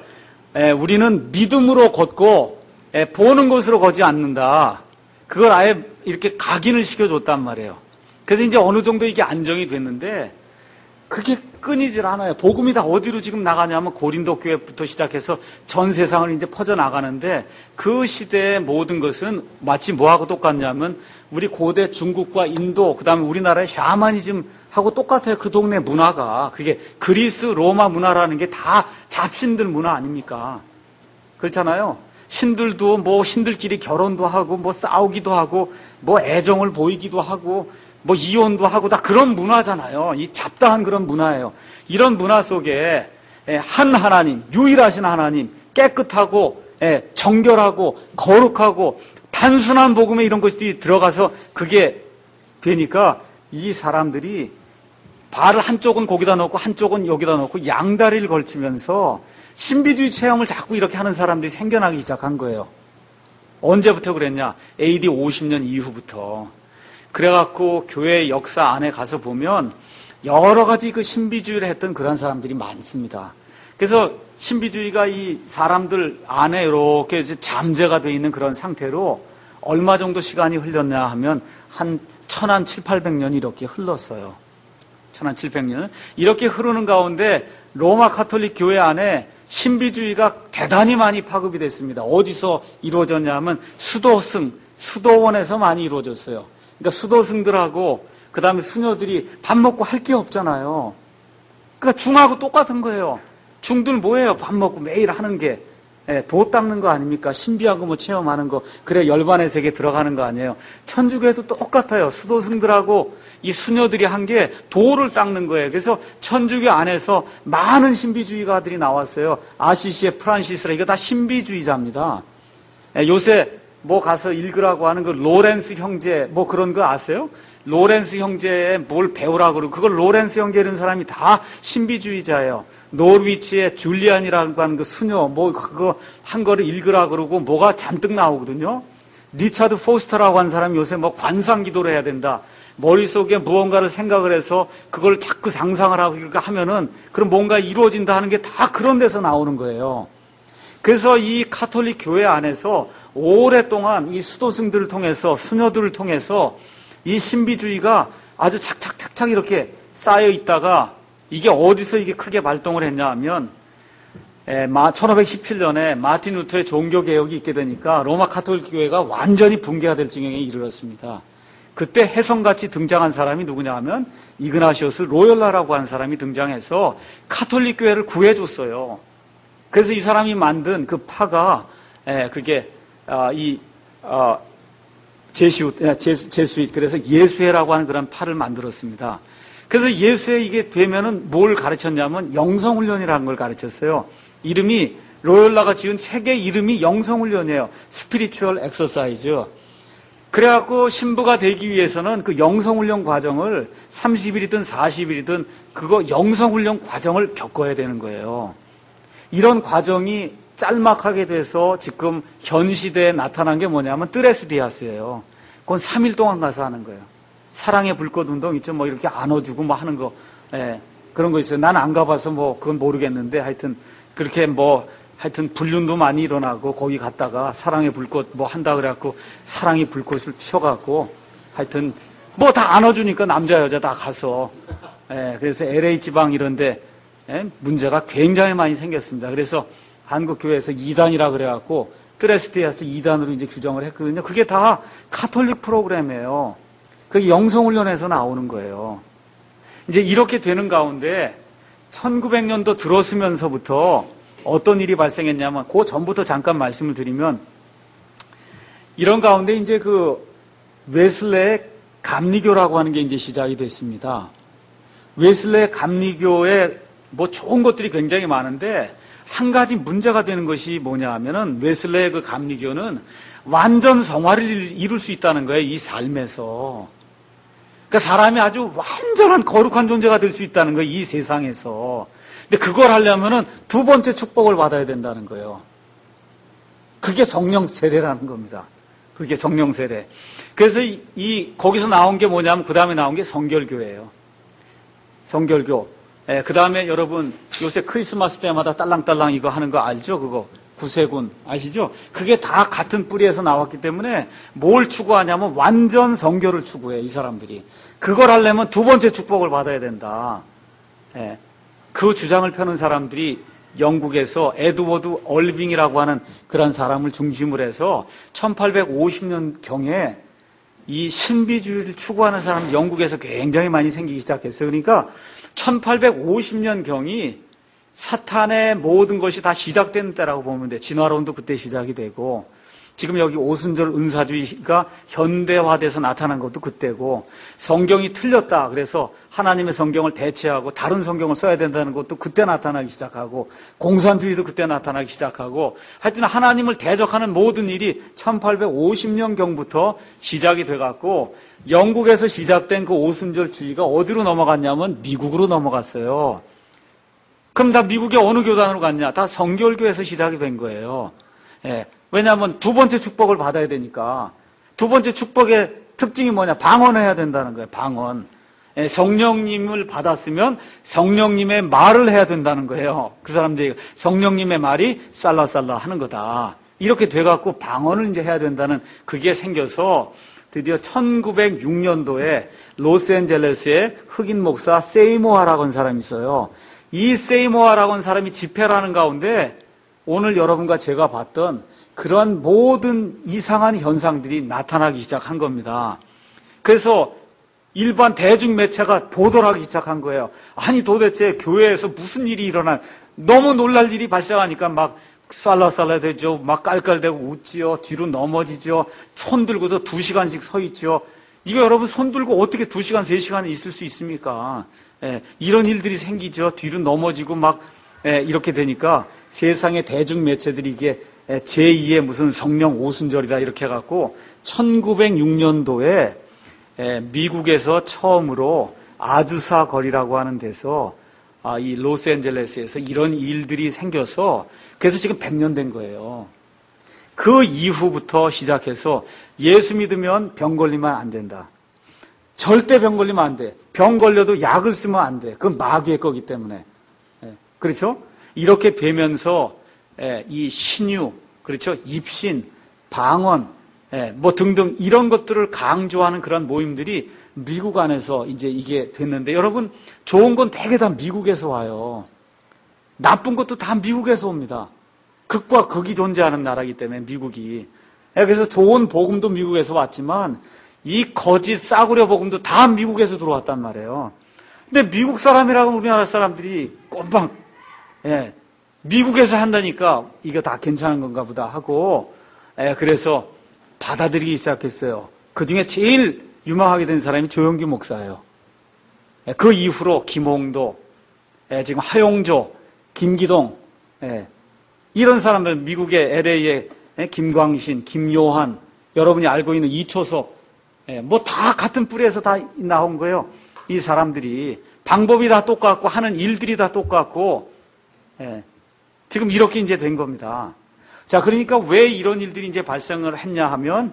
Speaker 1: 우리는 믿음으로 걷고 보는 것으로 걷지 않는다. 그걸 아예 이렇게 각인을 시켜줬단 말이에요. 그래서 이제 어느 정도 이게 안정이 됐는데 그게 끊이질 않아요. 복음이 다 어디로 지금 나가냐면 고린도 교회부터 시작해서 전 세상을 이제 퍼져나가는데 그 시대의 모든 것은 마치 뭐하고 똑같냐면 우리 고대 중국과 인도 그다음에 우리나라의 샤머니즘하고 똑같아요. 그 동네 문화가. 그게 그리스 로마 문화라는 게 다 잡신들 문화 아닙니까? 그렇잖아요. 신들도 뭐 신들끼리 결혼도 하고 뭐 싸우기도 하고 뭐 애정을 보이기도 하고 뭐 이혼도 하고 다 그런 문화잖아요. 이 잡다한 그런 문화예요. 이런 문화 속에 한 하나님, 유일하신 하나님, 깨끗하고 정결하고 거룩하고 단순한 복음에 이런 것들이 들어가서 그게 되니까 이 사람들이 발을 한쪽은 거기다 놓고 한쪽은 여기다 놓고 양다리를 걸치면서 신비주의 체험을 자꾸 이렇게 하는 사람들이 생겨나기 시작한 거예요. 언제부터 그랬냐? AD 50년 이후부터. 그래갖고 교회 역사 안에 가서 보면 여러 가지 그 신비주의를 했던 그런 사람들이 많습니다. 그래서 신비주의가 이 사람들 안에 이렇게 이제 잠재가 되어 있는 그런 상태로 얼마 정도 시간이 흘렀냐 하면 한 1700~1800년 이렇게 흘렀어요. 1700년. 이렇게 흐르는 가운데 로마 카톨릭 교회 안에 신비주의가 대단히 많이 파급이 됐습니다. 어디서 이루어졌냐 하면 수도원에서 많이 이루어졌어요. 그러니까 수도승들하고 그 다음에 수녀들이 밥 먹고 할 게 없잖아요. 그러니까 중하고 똑같은 거예요. 중들 뭐예요? 밥 먹고 매일 하는 게 도 닦는 거 아닙니까? 신비한 거 뭐 체험하는 거 그래 열반의 세계 들어가는 거 아니에요. 천주교에도 똑같아요. 수도승들하고 이 수녀들이 한 게 도를 닦는 거예요. 그래서 천주교 안에서 많은 신비주의가들이 나왔어요. 아시시의 프란시스라 이거 다 신비주의자입니다. 요새 뭐 가서 읽으라고 하는 그 로렌스 형제 뭐 그런 거 아세요? 로렌스 형제에 뭘 배우라고 그러고 그걸 로렌스 형제 이런 사람이 다 신비주의자예요. 노르위치의 줄리안이라고 하는 그 수녀 뭐 그거 한 거를 읽으라고 그러고 뭐가 잔뜩 나오거든요. 리차드 포스터라고 하는 사람이 요새 뭐 관상기도를 해야 된다. 머릿속에 무언가를 생각을 해서 그걸 자꾸 상상을 하고 그러니까 하면은 그럼 뭔가 이루어진다 하는 게 다 그런 데서 나오는 거예요. 그래서 이 카톨릭 교회 안에서 오랫동안 이 수도승들을 통해서 수녀들을 통해서 이 신비주의가 아주 착착착착 이렇게 쌓여 있다가 이게 어디서 이게 크게 발동을 했냐 하면 1517년에 마틴 루터의 종교개혁이 있게 되니까 로마 카톨릭 교회가 완전히 붕괴가 될 지경에 이르렀습니다. 그때 혜성같이 등장한 사람이 누구냐 하면 이그나시오스 로열라라고 하는 사람이 등장해서 카톨릭 교회를 구해줬어요. 그래서 이 사람이 만든 그 파가 그게 제수잇 그래서 예수회라고 하는 그런 파를 만들었습니다. 그래서 예수회 이게 되면은 뭘 가르쳤냐면 영성훈련이라는 걸 가르쳤어요. 이름이 로열라가 지은 책의 이름이 영성훈련이에요. 스피리추얼 엑서사이즈. 그래갖고 신부가 되기 위해서는 그 영성훈련 과정을 30일이든 40일이든 그거 영성훈련 과정을 겪어야 되는 거예요. 이런 과정이 짤막하게 돼서 지금 현 시대에 나타난 게 뭐냐면 뜨레스디아스예요. 그건 3일 동안 가서 하는 거예요. 사랑의 불꽃 운동 있죠. 뭐 이렇게 안아주고 뭐 하는 거. 그런 거 있어요. 난 안 가봐서 뭐 그건 모르겠는데 하여튼 그렇게 뭐 하여튼 불륜도 많이 일어나고 거기 갔다가 사랑의 불꽃 뭐 한다 그래갖고 사랑의 불꽃을 튀어갖고 하여튼 뭐 다 안아주니까 남자 여자 다 가서 그래서 LA 지방 이런데 문제가 굉장히 많이 생겼습니다. 그래서 한국 교회에서 2단이라 그래갖고 뜨레스디아스 2단으로 이제 규정을 했거든요. 그게 다 카톨릭 프로그램이에요. 그게 영성훈련에서 나오는 거예요. 이제 이렇게 되는 가운데 1900년도 들어서면서부터 어떤 일이 발생했냐면 그 전부터 잠깐 말씀을 드리면 이런 가운데 이제 그 웨슬레의 감리교라고 하는 게 이제 시작이 됐습니다. 웨슬레의 감리교에 뭐 좋은 것들이 굉장히 많은데 한 가지 문제가 되는 것이 뭐냐 하면은 웨슬레의 그 감리교는 완전 성화를 이룰 수 있다는 거예요. 이 삶에서. 그러니까 사람이 아주 완전한 거룩한 존재가 될 수 있다는 거예요. 이 세상에서. 근데 그걸 하려면은 두 번째 축복을 받아야 된다는 거예요. 그게 성령 세례라는 겁니다. 그게 성령 세례. 그래서 거기서 나온 게 뭐냐면 그 다음에 나온 게 성결교예요. 성결교. 그 다음에 여러분 요새 크리스마스 때마다 딸랑딸랑 이거 하는 거 알죠? 그거 구세군 아시죠? 그게 다 같은 뿌리에서 나왔기 때문에 뭘 추구하냐면 완전 성결을 추구해 이 사람들이. 그걸 하려면 두 번째 축복을 받아야 된다. 그 주장을 펴는 사람들이 영국에서 에드워드 얼빙이라고 하는 그런 사람을 중심으로 해서 1850년경에 이 신비주의를 추구하는 사람이 영국에서 굉장히 많이 생기기 시작했어요. 그러니까 1850년경이 사탄의 모든 것이 다 시작된 때라고 보면 돼. 진화론도 그때 시작이 되고 지금 여기 오순절 은사주의가 현대화돼서 나타난 것도 그때고 성경이 틀렸다. 그래서 하나님의 성경을 대체하고 다른 성경을 써야 된다는 것도 그때 나타나기 시작하고 공산주의도 그때 나타나기 시작하고 하여튼 하나님을 대적하는 모든 일이 1850년경부터 시작이 돼갖고 영국에서 시작된 그 오순절주의가 어디로 넘어갔냐면 미국으로 넘어갔어요. 그럼 다 미국의 어느 교단으로 갔냐? 다 성결교에서 시작이 된 거예요. 왜냐하면 두 번째 축복을 받아야 되니까. 두 번째 축복의 특징이 뭐냐? 방언해야 된다는 거예요. 방언. 성령님을 받았으면 성령님의 말을 해야 된다는 거예요. 그 사람들이 성령님의 말이 쌀라쌀라 하는 거다. 이렇게 돼갖고 방언을 이제 해야 된다는 그게 생겨서 드디어 1906년도에 로스앤젤레스의 흑인 목사 세이모아라고 하는 사람이 있어요. 이 세이모아라고 하는 사람이 집회를 하는 가운데 오늘 여러분과 제가 봤던 그런 모든 이상한 현상들이 나타나기 시작한 겁니다. 그래서 일반 대중매체가 보도를 하기 시작한 거예요. 아니 도대체 교회에서 무슨 일이 일어나 너무 놀랄 일이 발생하니까 막 쌀라쌀라 되죠. 막 깔깔대고 웃지요. 뒤로 넘어지죠. 손 들고도 2시간씩 서 있죠. 이거 여러분 손 들고 어떻게 2시간, 3시간 있을 수 있습니까? 이런 일들이 생기죠. 뒤로 넘어지고 막 이렇게 되니까 세상의 대중 매체들이 이게 제2의 무슨 성령 오순절이다 이렇게 해갖고 1906년도에 미국에서 처음으로 아주사 거리라고 하는 데서 이 로스앤젤레스에서 이런 일들이 생겨서 그래서 지금 100년 된 거예요. 그 이후부터 시작해서 예수 믿으면 병 걸리면 안 된다. 절대 병 걸리면 안 돼. 병 걸려도 약을 쓰면 안 돼. 그건 마귀의 거기 때문에. 그렇죠? 이렇게 되면서 이 신유, 그렇죠? 입신, 방언, 뭐 등등 이런 것들을 강조하는 그런 모임들이 미국 안에서 이제 이게 됐는데 여러분 좋은 건 대개 다 미국에서 와요. 나쁜 것도 다 미국에서 옵니다. 극과 극이 존재하는 나라이기 때문에 미국이. 그래서 좋은 복음도 미국에서 왔지만 이 거짓 싸구려 복음도 다 미국에서 들어왔단 말이에요. 근데 미국 사람이라고 우리나라 사람들이 꼼방 미국에서 한다니까 이거 다 괜찮은 건가 보다 하고 그래서 받아들이기 시작했어요. 그 중에 제일 유명하게 된 사람이 조영기 목사예요. 그 이후로 김홍도, 지금 하용조, 김기동 이런 사람들 미국의 LA의 김광신, 김요한 여러분이 알고 있는 이초섭 뭐 다 같은 뿌리에서 다 나온 거예요. 이 사람들이 방법이 다 똑같고 하는 일들이 다 똑같고 지금 이렇게 이제 된 겁니다. 자, 그러니까 왜 이런 일들이 이제 발생을 했냐 하면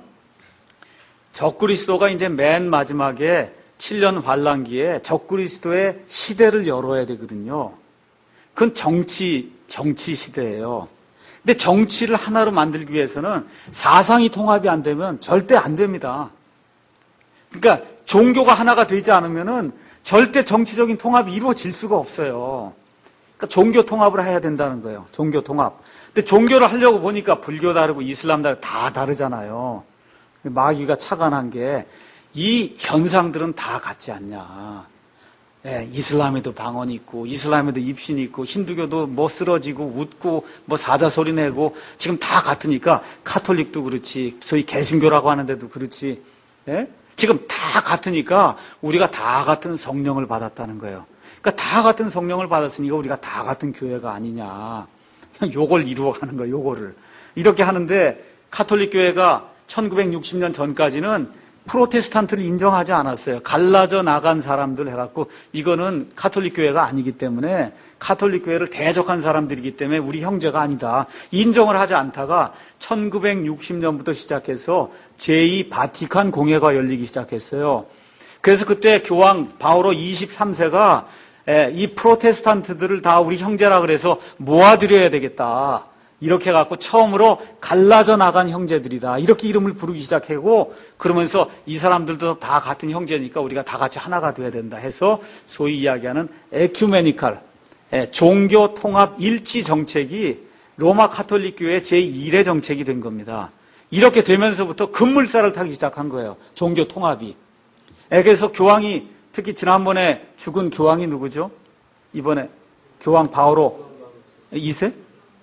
Speaker 1: 적그리스도가 이제 맨 마지막에 7년 환란기에 적그리스도의 시대를 열어야 되거든요. 그건 정치 시대예요. 근데 정치를 하나로 만들기 위해서는 사상이 통합이 안 되면 절대 안 됩니다. 그러니까 종교가 하나가 되지 않으면은 절대 정치적인 통합이 이루어질 수가 없어요. 그러니까 종교 통합을 해야 된다는 거예요. 종교 통합. 근데 종교를 하려고 보니까 불교 다르고 이슬람 다르고 다 다르잖아요. 마귀가 착안한 게 이 현상들은 다 같지 않냐. 이슬람에도 방언이 있고 이슬람에도 입신이 있고 힌두교도 뭐 쓰러지고 웃고 뭐 사자소리 내고 지금 다 같으니까 카톨릭도 그렇지 소위 개신교라고 하는데도 그렇지 지금 다 같으니까 우리가 다 같은 성령을 받았다는 거예요. 그러니까 다 같은 성령을 받았으니까 우리가 다 같은 교회가 아니냐. 요걸 이루어가는 거예요. 요거를. 이렇게 하는데 카톨릭 교회가 1960년 전까지는 프로테스탄트를 인정하지 않았어요. 갈라져 나간 사람들 해갖고 이거는 카톨릭 교회가 아니기 때문에 카톨릭 교회를 대적한 사람들이기 때문에 우리 형제가 아니다. 인정을 하지 않다가 1960년부터 시작해서 제2 바티칸 공회가 열리기 시작했어요. 그래서 그때 교황 바오로 23세가 이 프로테스탄트들을 다 우리 형제라 그래서 모아드려야 되겠다. 이렇게 해갖고 처음으로 갈라져 나간 형제들이다. 이렇게 이름을 부르기 시작하고 그러면서 이 사람들도 다 같은 형제니까 우리가 다 같이 하나가 돼야 된다 해서 소위 이야기하는 에큐메니칼, 종교 통합 일치 정책이 로마 카톨릭 교회의 제1의 정책이 된 겁니다. 이렇게 되면서부터 급물살을 타기 시작한 거예요. 종교 통합이. 그래서 교황이 특히 지난번에 죽은 교황이 누구죠? 이번에 교황 바오로 2세?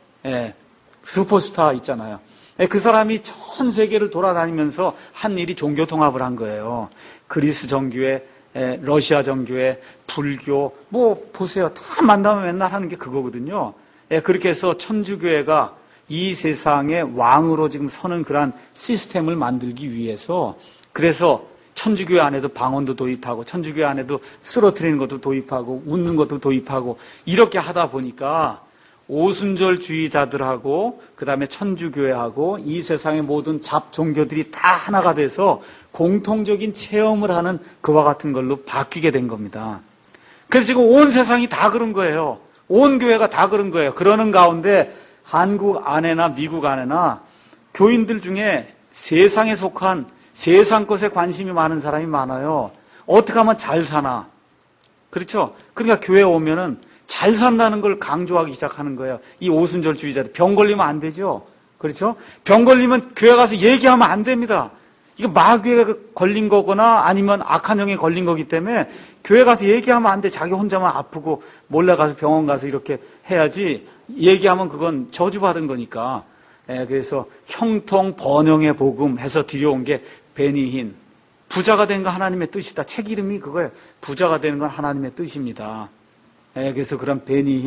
Speaker 1: 슈퍼스타 있잖아요. 그 사람이 전 세계를 돌아다니면서 한 일이 종교 통합을 한 거예요. 그리스 정교회, 러시아 정교회, 불교, 뭐 보세요. 다 만나면 맨날 하는 게 그거거든요. 그렇게 해서 천주교회가 이 세상의 왕으로 지금 서는 그러한 시스템을 만들기 위해서 그래서 천주교회 안에도 방언도 도입하고 천주교회 안에도 쓰러뜨리는 것도 도입하고 웃는 것도 도입하고 이렇게 하다 보니까 오순절주의자들하고 그 다음에 천주교회하고 이 세상의 모든 잡종교들이 다 하나가 돼서 공통적인 체험을 하는 그와 같은 걸로 바뀌게 된 겁니다. 그래서 지금 온 세상이 다 그런 거예요. 온 교회가 다 그런 거예요. 그러는 가운데 한국 안에나 미국 안에나 교인들 중에 세상에 속한 세상 것에 관심이 많은 사람이 많아요. 어떻게 하면 잘 사나. 그렇죠? 그러니까 교회에 오면은 잘 산다는 걸 강조하기 시작하는 거예요. 이 오순절주의자들. 병 걸리면 안 되죠. 그렇죠? 병 걸리면 교회 가서 얘기하면 안 됩니다. 이거 마귀에 걸린 거거나 아니면 악한 영에 걸린 거기 때문에 교회 가서 얘기하면 안 돼. 자기 혼자만 아프고 몰래 가서 병원 가서 이렇게 해야지. 얘기하면 그건 저주받은 거니까. 그래서 형통 번영의 복음 해서 들여온 게 베니힌. 부자가 되는 건 하나님의 뜻이다. 책 이름이 그거예요. 부자가 되는 건 하나님의 뜻입니다. 그래서 그런 베니힌,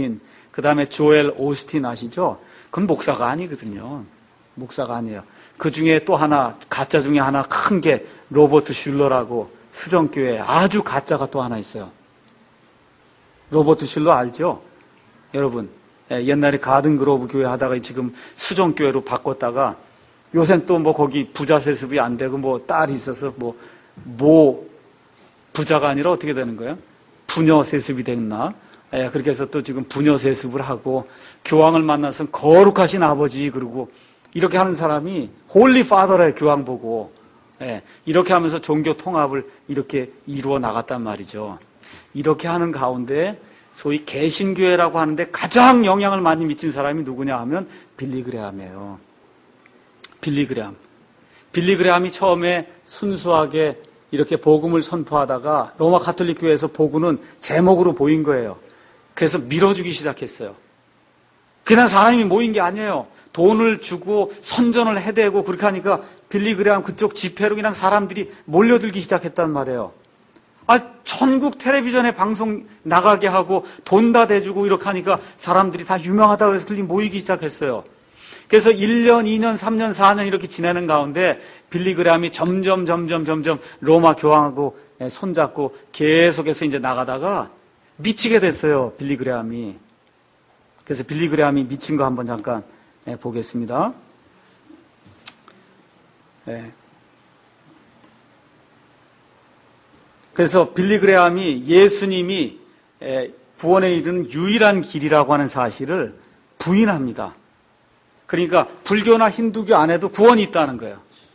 Speaker 1: 그 다음에 조엘 오스틴 아시죠? 그건 목사가 아니거든요. 목사가 아니에요. 그 중에 또 하나, 가짜 중에 하나 큰 게 로버트 슐러라고 수정교회 아주 가짜가 또 하나 있어요. 로버트 슐러 알죠? 여러분, 옛날에 가든그로브 교회 하다가 지금 수정교회로 바꿨다가 요새 또 뭐 거기 부자 세습이 안 되고 뭐 딸이 있어서 뭐 부자가 아니라 어떻게 되는 거예요? 부녀 세습이 됐나? 그렇게 해서 또 지금 부녀 세습을 하고 교황을 만나서 거룩하신 아버지 그러고 이렇게 하는 사람이 홀리 파더래 교황 보고 이렇게 하면서 종교 통합을 이렇게 이루어 나갔단 말이죠. 이렇게 하는 가운데 소위 개신교회라고 하는데 가장 영향을 많이 미친 사람이 누구냐 하면 빌리 그레함이에요. 빌리 그레함. 빌리 그레함이 처음에 순수하게 이렇게 복음을 선포하다가 로마 가톨릭 교회에서 복음은 제목으로 보인 거예요. 그래서 밀어주기 시작했어요. 그냥 사람이 모인 게 아니에요. 돈을 주고 선전을 해대고 그렇게 하니까 빌리 그레함 그쪽 집회로 그냥 사람들이 몰려들기 시작했단 말이에요. 전국 텔레비전에 방송 나가게 하고 돈 다 대주고 이렇게 하니까 사람들이 다 유명하다 그래서 들리 모이기 시작했어요. 그래서 1년, 2년, 3년, 4년 이렇게 지내는 가운데 빌리 그레함이 점점 로마 교황하고 손잡고 계속해서 이제 나가다가 미치게 됐어요. 빌리 그레함이. 그래서 빌리 그레함이 미친 거 한번 잠깐 보겠습니다. 그래서 빌리 그레함이 예수님이 구원에 이르는 유일한 길이라고 하는 사실을 부인합니다. 그러니까 불교나 힌두교 안에도 구원이 있다는 거예요.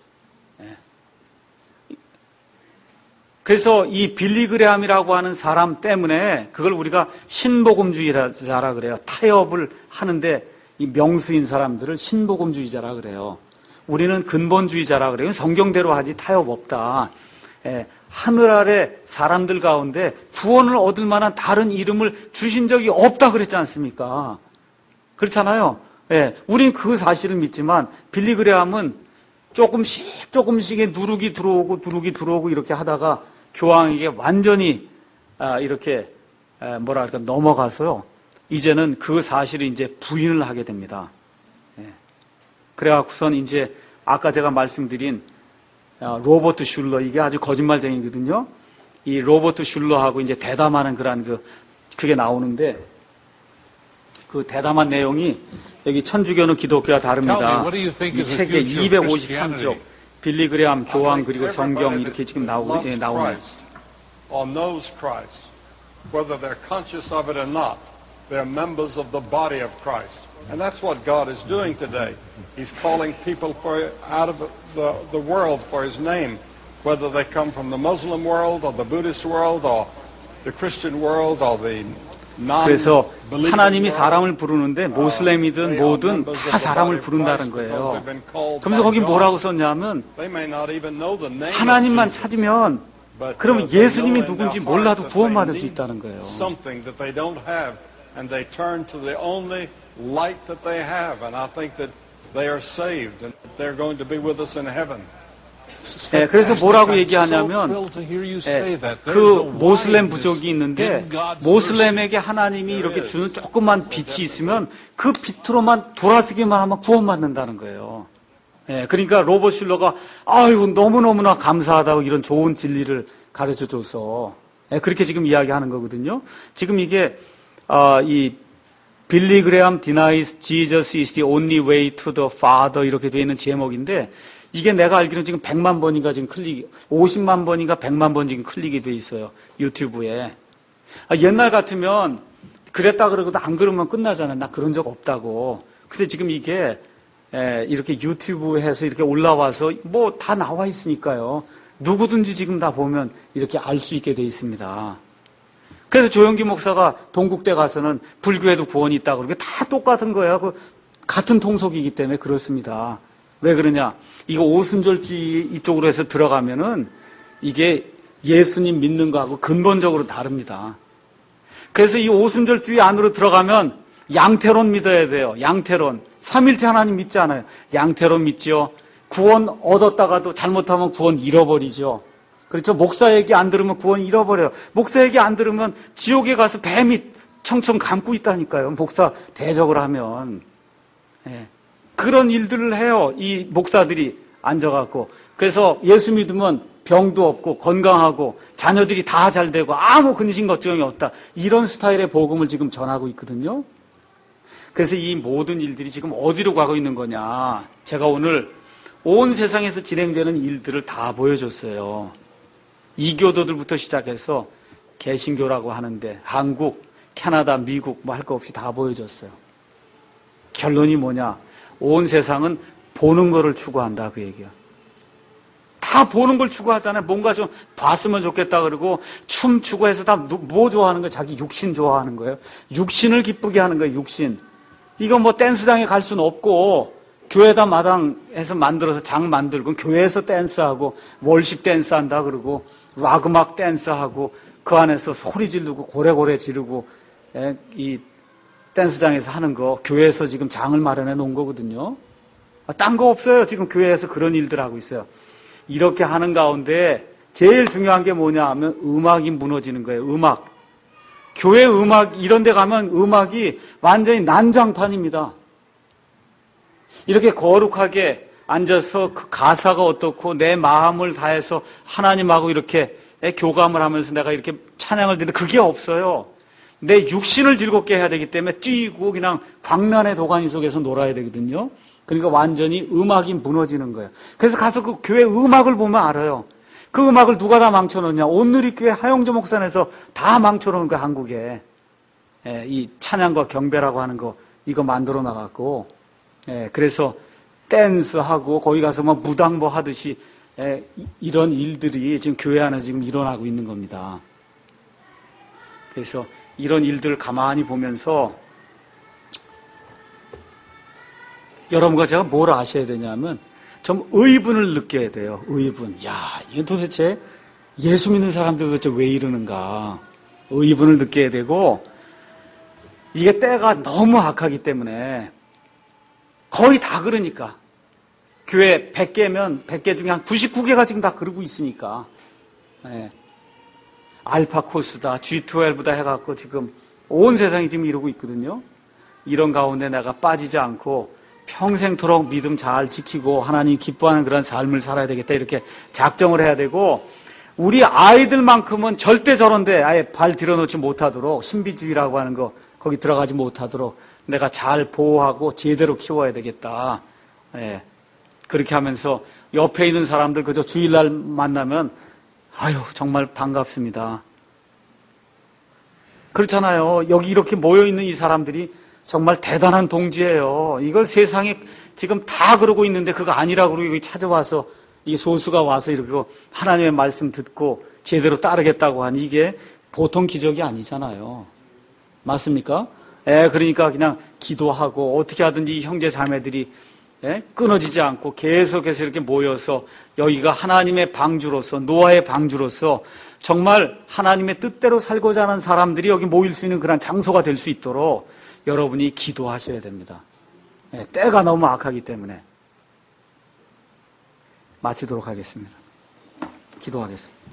Speaker 1: 그래서 이 빌리 그레함이라고 하는 사람 때문에 그걸 우리가 신복음주의자라 그래요. 타협을 하는데 이 명수인 사람들을 신복음주의자라 그래요. 우리는 근본주의자라 그래요. 성경대로 하지 타협 없다. 하늘 아래 사람들 가운데 구원을 얻을 만한 다른 이름을 주신 적이 없다 그랬지 않습니까? 그렇잖아요. 우린 그 사실을 믿지만 빌리 그레함은 조금씩의 누룩이 들어오고 이렇게 하다가 교황에게 완전히 이렇게 넘어가서요. 이제는 그 사실을 이제 부인을 하게 됩니다. 그래갖고선 이제 아까 제가 말씀드린 로버트 슐러 이게 아주 거짓말쟁이거든요. 이 로버트 슐러하고 이제 대담하는 그게 나오는데 그 대담한 내용이 여기 천주교는 기독교와 다릅니다. 이 책에 253쪽 빌리 그레함 교황 그리고 성경 이렇게 지금 나오네요.
Speaker 7: Or knows Christ, whether they're conscious of it or not, they're members of the body of Christ. And that's what God is doing today. He's calling people out of the world for His name, whether they come from the Muslim world or the Buddhist world or the Christian world or the
Speaker 1: 그래서 하나님이 사람을 부르는데 모슬렘이든 뭐든 다 사람을 부른다는 거예요. 그러면서 거기 뭐라고 썼냐면 하나님만 찾으면 그러면 예수님이 누군지 몰라도 구원받을 수 있다는 거예요.
Speaker 7: And they turn to the only light that they have, and I think that they are saved and they're going to be with us in heaven.
Speaker 1: 그래서 뭐라고 얘기하냐면 그 모슬렘 부족이 있는데 모슬렘에게 하나님이 이렇게 주는 조그만 빛이 있으면 그 빛으로만 돌아서기만 하면 구원받는다는 거예요. 그러니까 로버트 슐러가 아이고 너무너무나 감사하다고 이런 좋은 진리를 가르쳐줘서 그렇게 지금 이야기하는 거거든요. 지금 이게 이 빌리 그레함 denies Jesus is the only way to the Father 이렇게 되어 있는 제목인데 이게 내가 알기로는 지금 100만 번인가 지금 50만 번인가 100만 번 지금 클릭이 돼 있어요. 유튜브에. 옛날 같으면 그랬다 그러고도 안 그러면 끝나잖아요. 나 그런 적 없다고. 근데 지금 이게 이렇게 유튜브에서 이렇게 올라와서 뭐 다 나와 있으니까요. 누구든지 지금 다 보면 이렇게 알 수 있게 돼 있습니다. 그래서 조영기 목사가 동국대 가서는 불교에도 구원이 있다고 그러고 다 똑같은 거예요. 같은 통속이기 때문에 그렇습니다. 왜 그러냐? 이거 오순절주의 이쪽으로 해서 들어가면은 이게 예수님 믿는 거하고 근본적으로 다릅니다. 그래서 이 오순절주의 안으로 들어가면 양태론 믿어야 돼요. 양태론. 삼일체 하나님 믿지 않아요. 양태론 믿지요. 구원 얻었다가도 잘못하면 구원 잃어버리죠. 그렇죠? 목사 얘기 안 들으면 구원 잃어버려요. 목사 얘기 안 들으면 지옥에 가서 뱀이 청청 감고 있다니까요. 목사 대적을 하면. 예. 그런 일들을 해요. 이 목사들이 앉아갖고. 그래서 예수 믿으면 병도 없고 건강하고 자녀들이 다 잘 되고 아무 근심 걱정이 없다. 이런 스타일의 복음을 지금 전하고 있거든요. 그래서 이 모든 일들이 지금 어디로 가고 있는 거냐. 제가 오늘 온 세상에서 진행되는 일들을 다 보여줬어요. 이교도들부터 시작해서 개신교라고 하는데 한국, 캐나다, 미국 뭐 할 거 없이 다 보여줬어요. 결론이 뭐냐. 온 세상은 보는 거를 추구한다 그 얘기야. 다 보는 걸 추구하잖아요. 뭔가 좀 봤으면 좋겠다 그러고 춤 추구해서 다 뭐 좋아하는 거예요? 자기 육신 좋아하는 거예요. 육신을 기쁘게 하는 거예요. 육신. 이거 뭐 댄스장에 갈 수는 없고 교회다 마당에서 만들어서 장 만들고 교회에서 댄스하고 월십 댄스한다 그러고 락 음악 댄스하고 그 안에서 소리 지르고 고래고래 지르고 이 댄스장에서 하는 거 교회에서 지금 장을 마련해 놓은 거거든요. 딴 거 없어요. 지금 교회에서 그런 일들 하고 있어요. 이렇게 하는 가운데 제일 중요한 게 뭐냐 하면 음악이 무너지는 거예요. 음악. 교회 음악 이런 데 가면 음악이 완전히 난장판입니다. 이렇게 거룩하게 앉아서 그 가사가 어떻고 내 마음을 다해서 하나님하고 이렇게 교감을 하면서 내가 이렇게 찬양을 드리는데 그게 없어요. 내 육신을 즐겁게 해야 되기 때문에 뛰고 그냥 광란의 도가니 속에서 놀아야 되거든요. 그러니까 완전히 음악이 무너지는 거예요. 그래서 가서 그 교회 음악을 보면 알아요. 그 음악을 누가 다 망쳐놓냐. 온누리교회 하영조 목사에서 다 망쳐놓은 거예요. 한국에. 이 찬양과 경배라고 하는 거 이거 만들어 나갔고 그래서 댄스하고 거기 가서 뭐 무당보 하듯이 이런 일들이 지금 교회 안에서 지금 일어나고 있는 겁니다. 그래서 이런 일들을 가만히 보면서 여러분과 제가 뭘 아셔야 되냐면 좀 의분을 느껴야 돼요. 의분. 야, 이게 도대체 예수 믿는 사람들 도대체 왜 이러는가. 의분을 느껴야 되고 이게 때가 너무 악하기 때문에 거의 다 그러니까. 교회 100개면 100개 중에 한 99개가 지금 다 그러고 있으니까. 알파 코스다, G12다 해갖고 지금 온 세상이 지금 이러고 있거든요. 이런 가운데 내가 빠지지 않고 평생토록 믿음 잘 지키고 하나님 기뻐하는 그런 삶을 살아야 되겠다 이렇게 작정을 해야 되고 우리 아이들만큼은 절대 저런데 아예 발 들여놓지 못하도록 신비주의라고 하는 거 거기 들어가지 못하도록 내가 잘 보호하고 제대로 키워야 되겠다. 그렇게 하면서 옆에 있는 사람들 그저 주일날 만나면 아유 정말 반갑습니다. 그렇잖아요. 여기 이렇게 모여있는 이 사람들이 정말 대단한 동지예요. 이거 세상에 지금 다 그러고 있는데 그거 아니라고 그러고 여기 찾아와서 이 소수가 와서 이렇게 하나님의 말씀 듣고 제대로 따르겠다고 하니 이게 보통 기적이 아니잖아요. 맞습니까? 그러니까 그냥 기도하고 어떻게 하든지 형제 자매들이 끊어지지 않고 계속해서 이렇게 모여서 여기가 하나님의 방주로서 노아의 방주로서 정말 하나님의 뜻대로 살고자 하는 사람들이 여기 모일 수 있는 그런 장소가 될 수 있도록 여러분이 기도하셔야 됩니다. 때가 너무 악하기 때문에 마치도록 하겠습니다. 기도하겠습니다.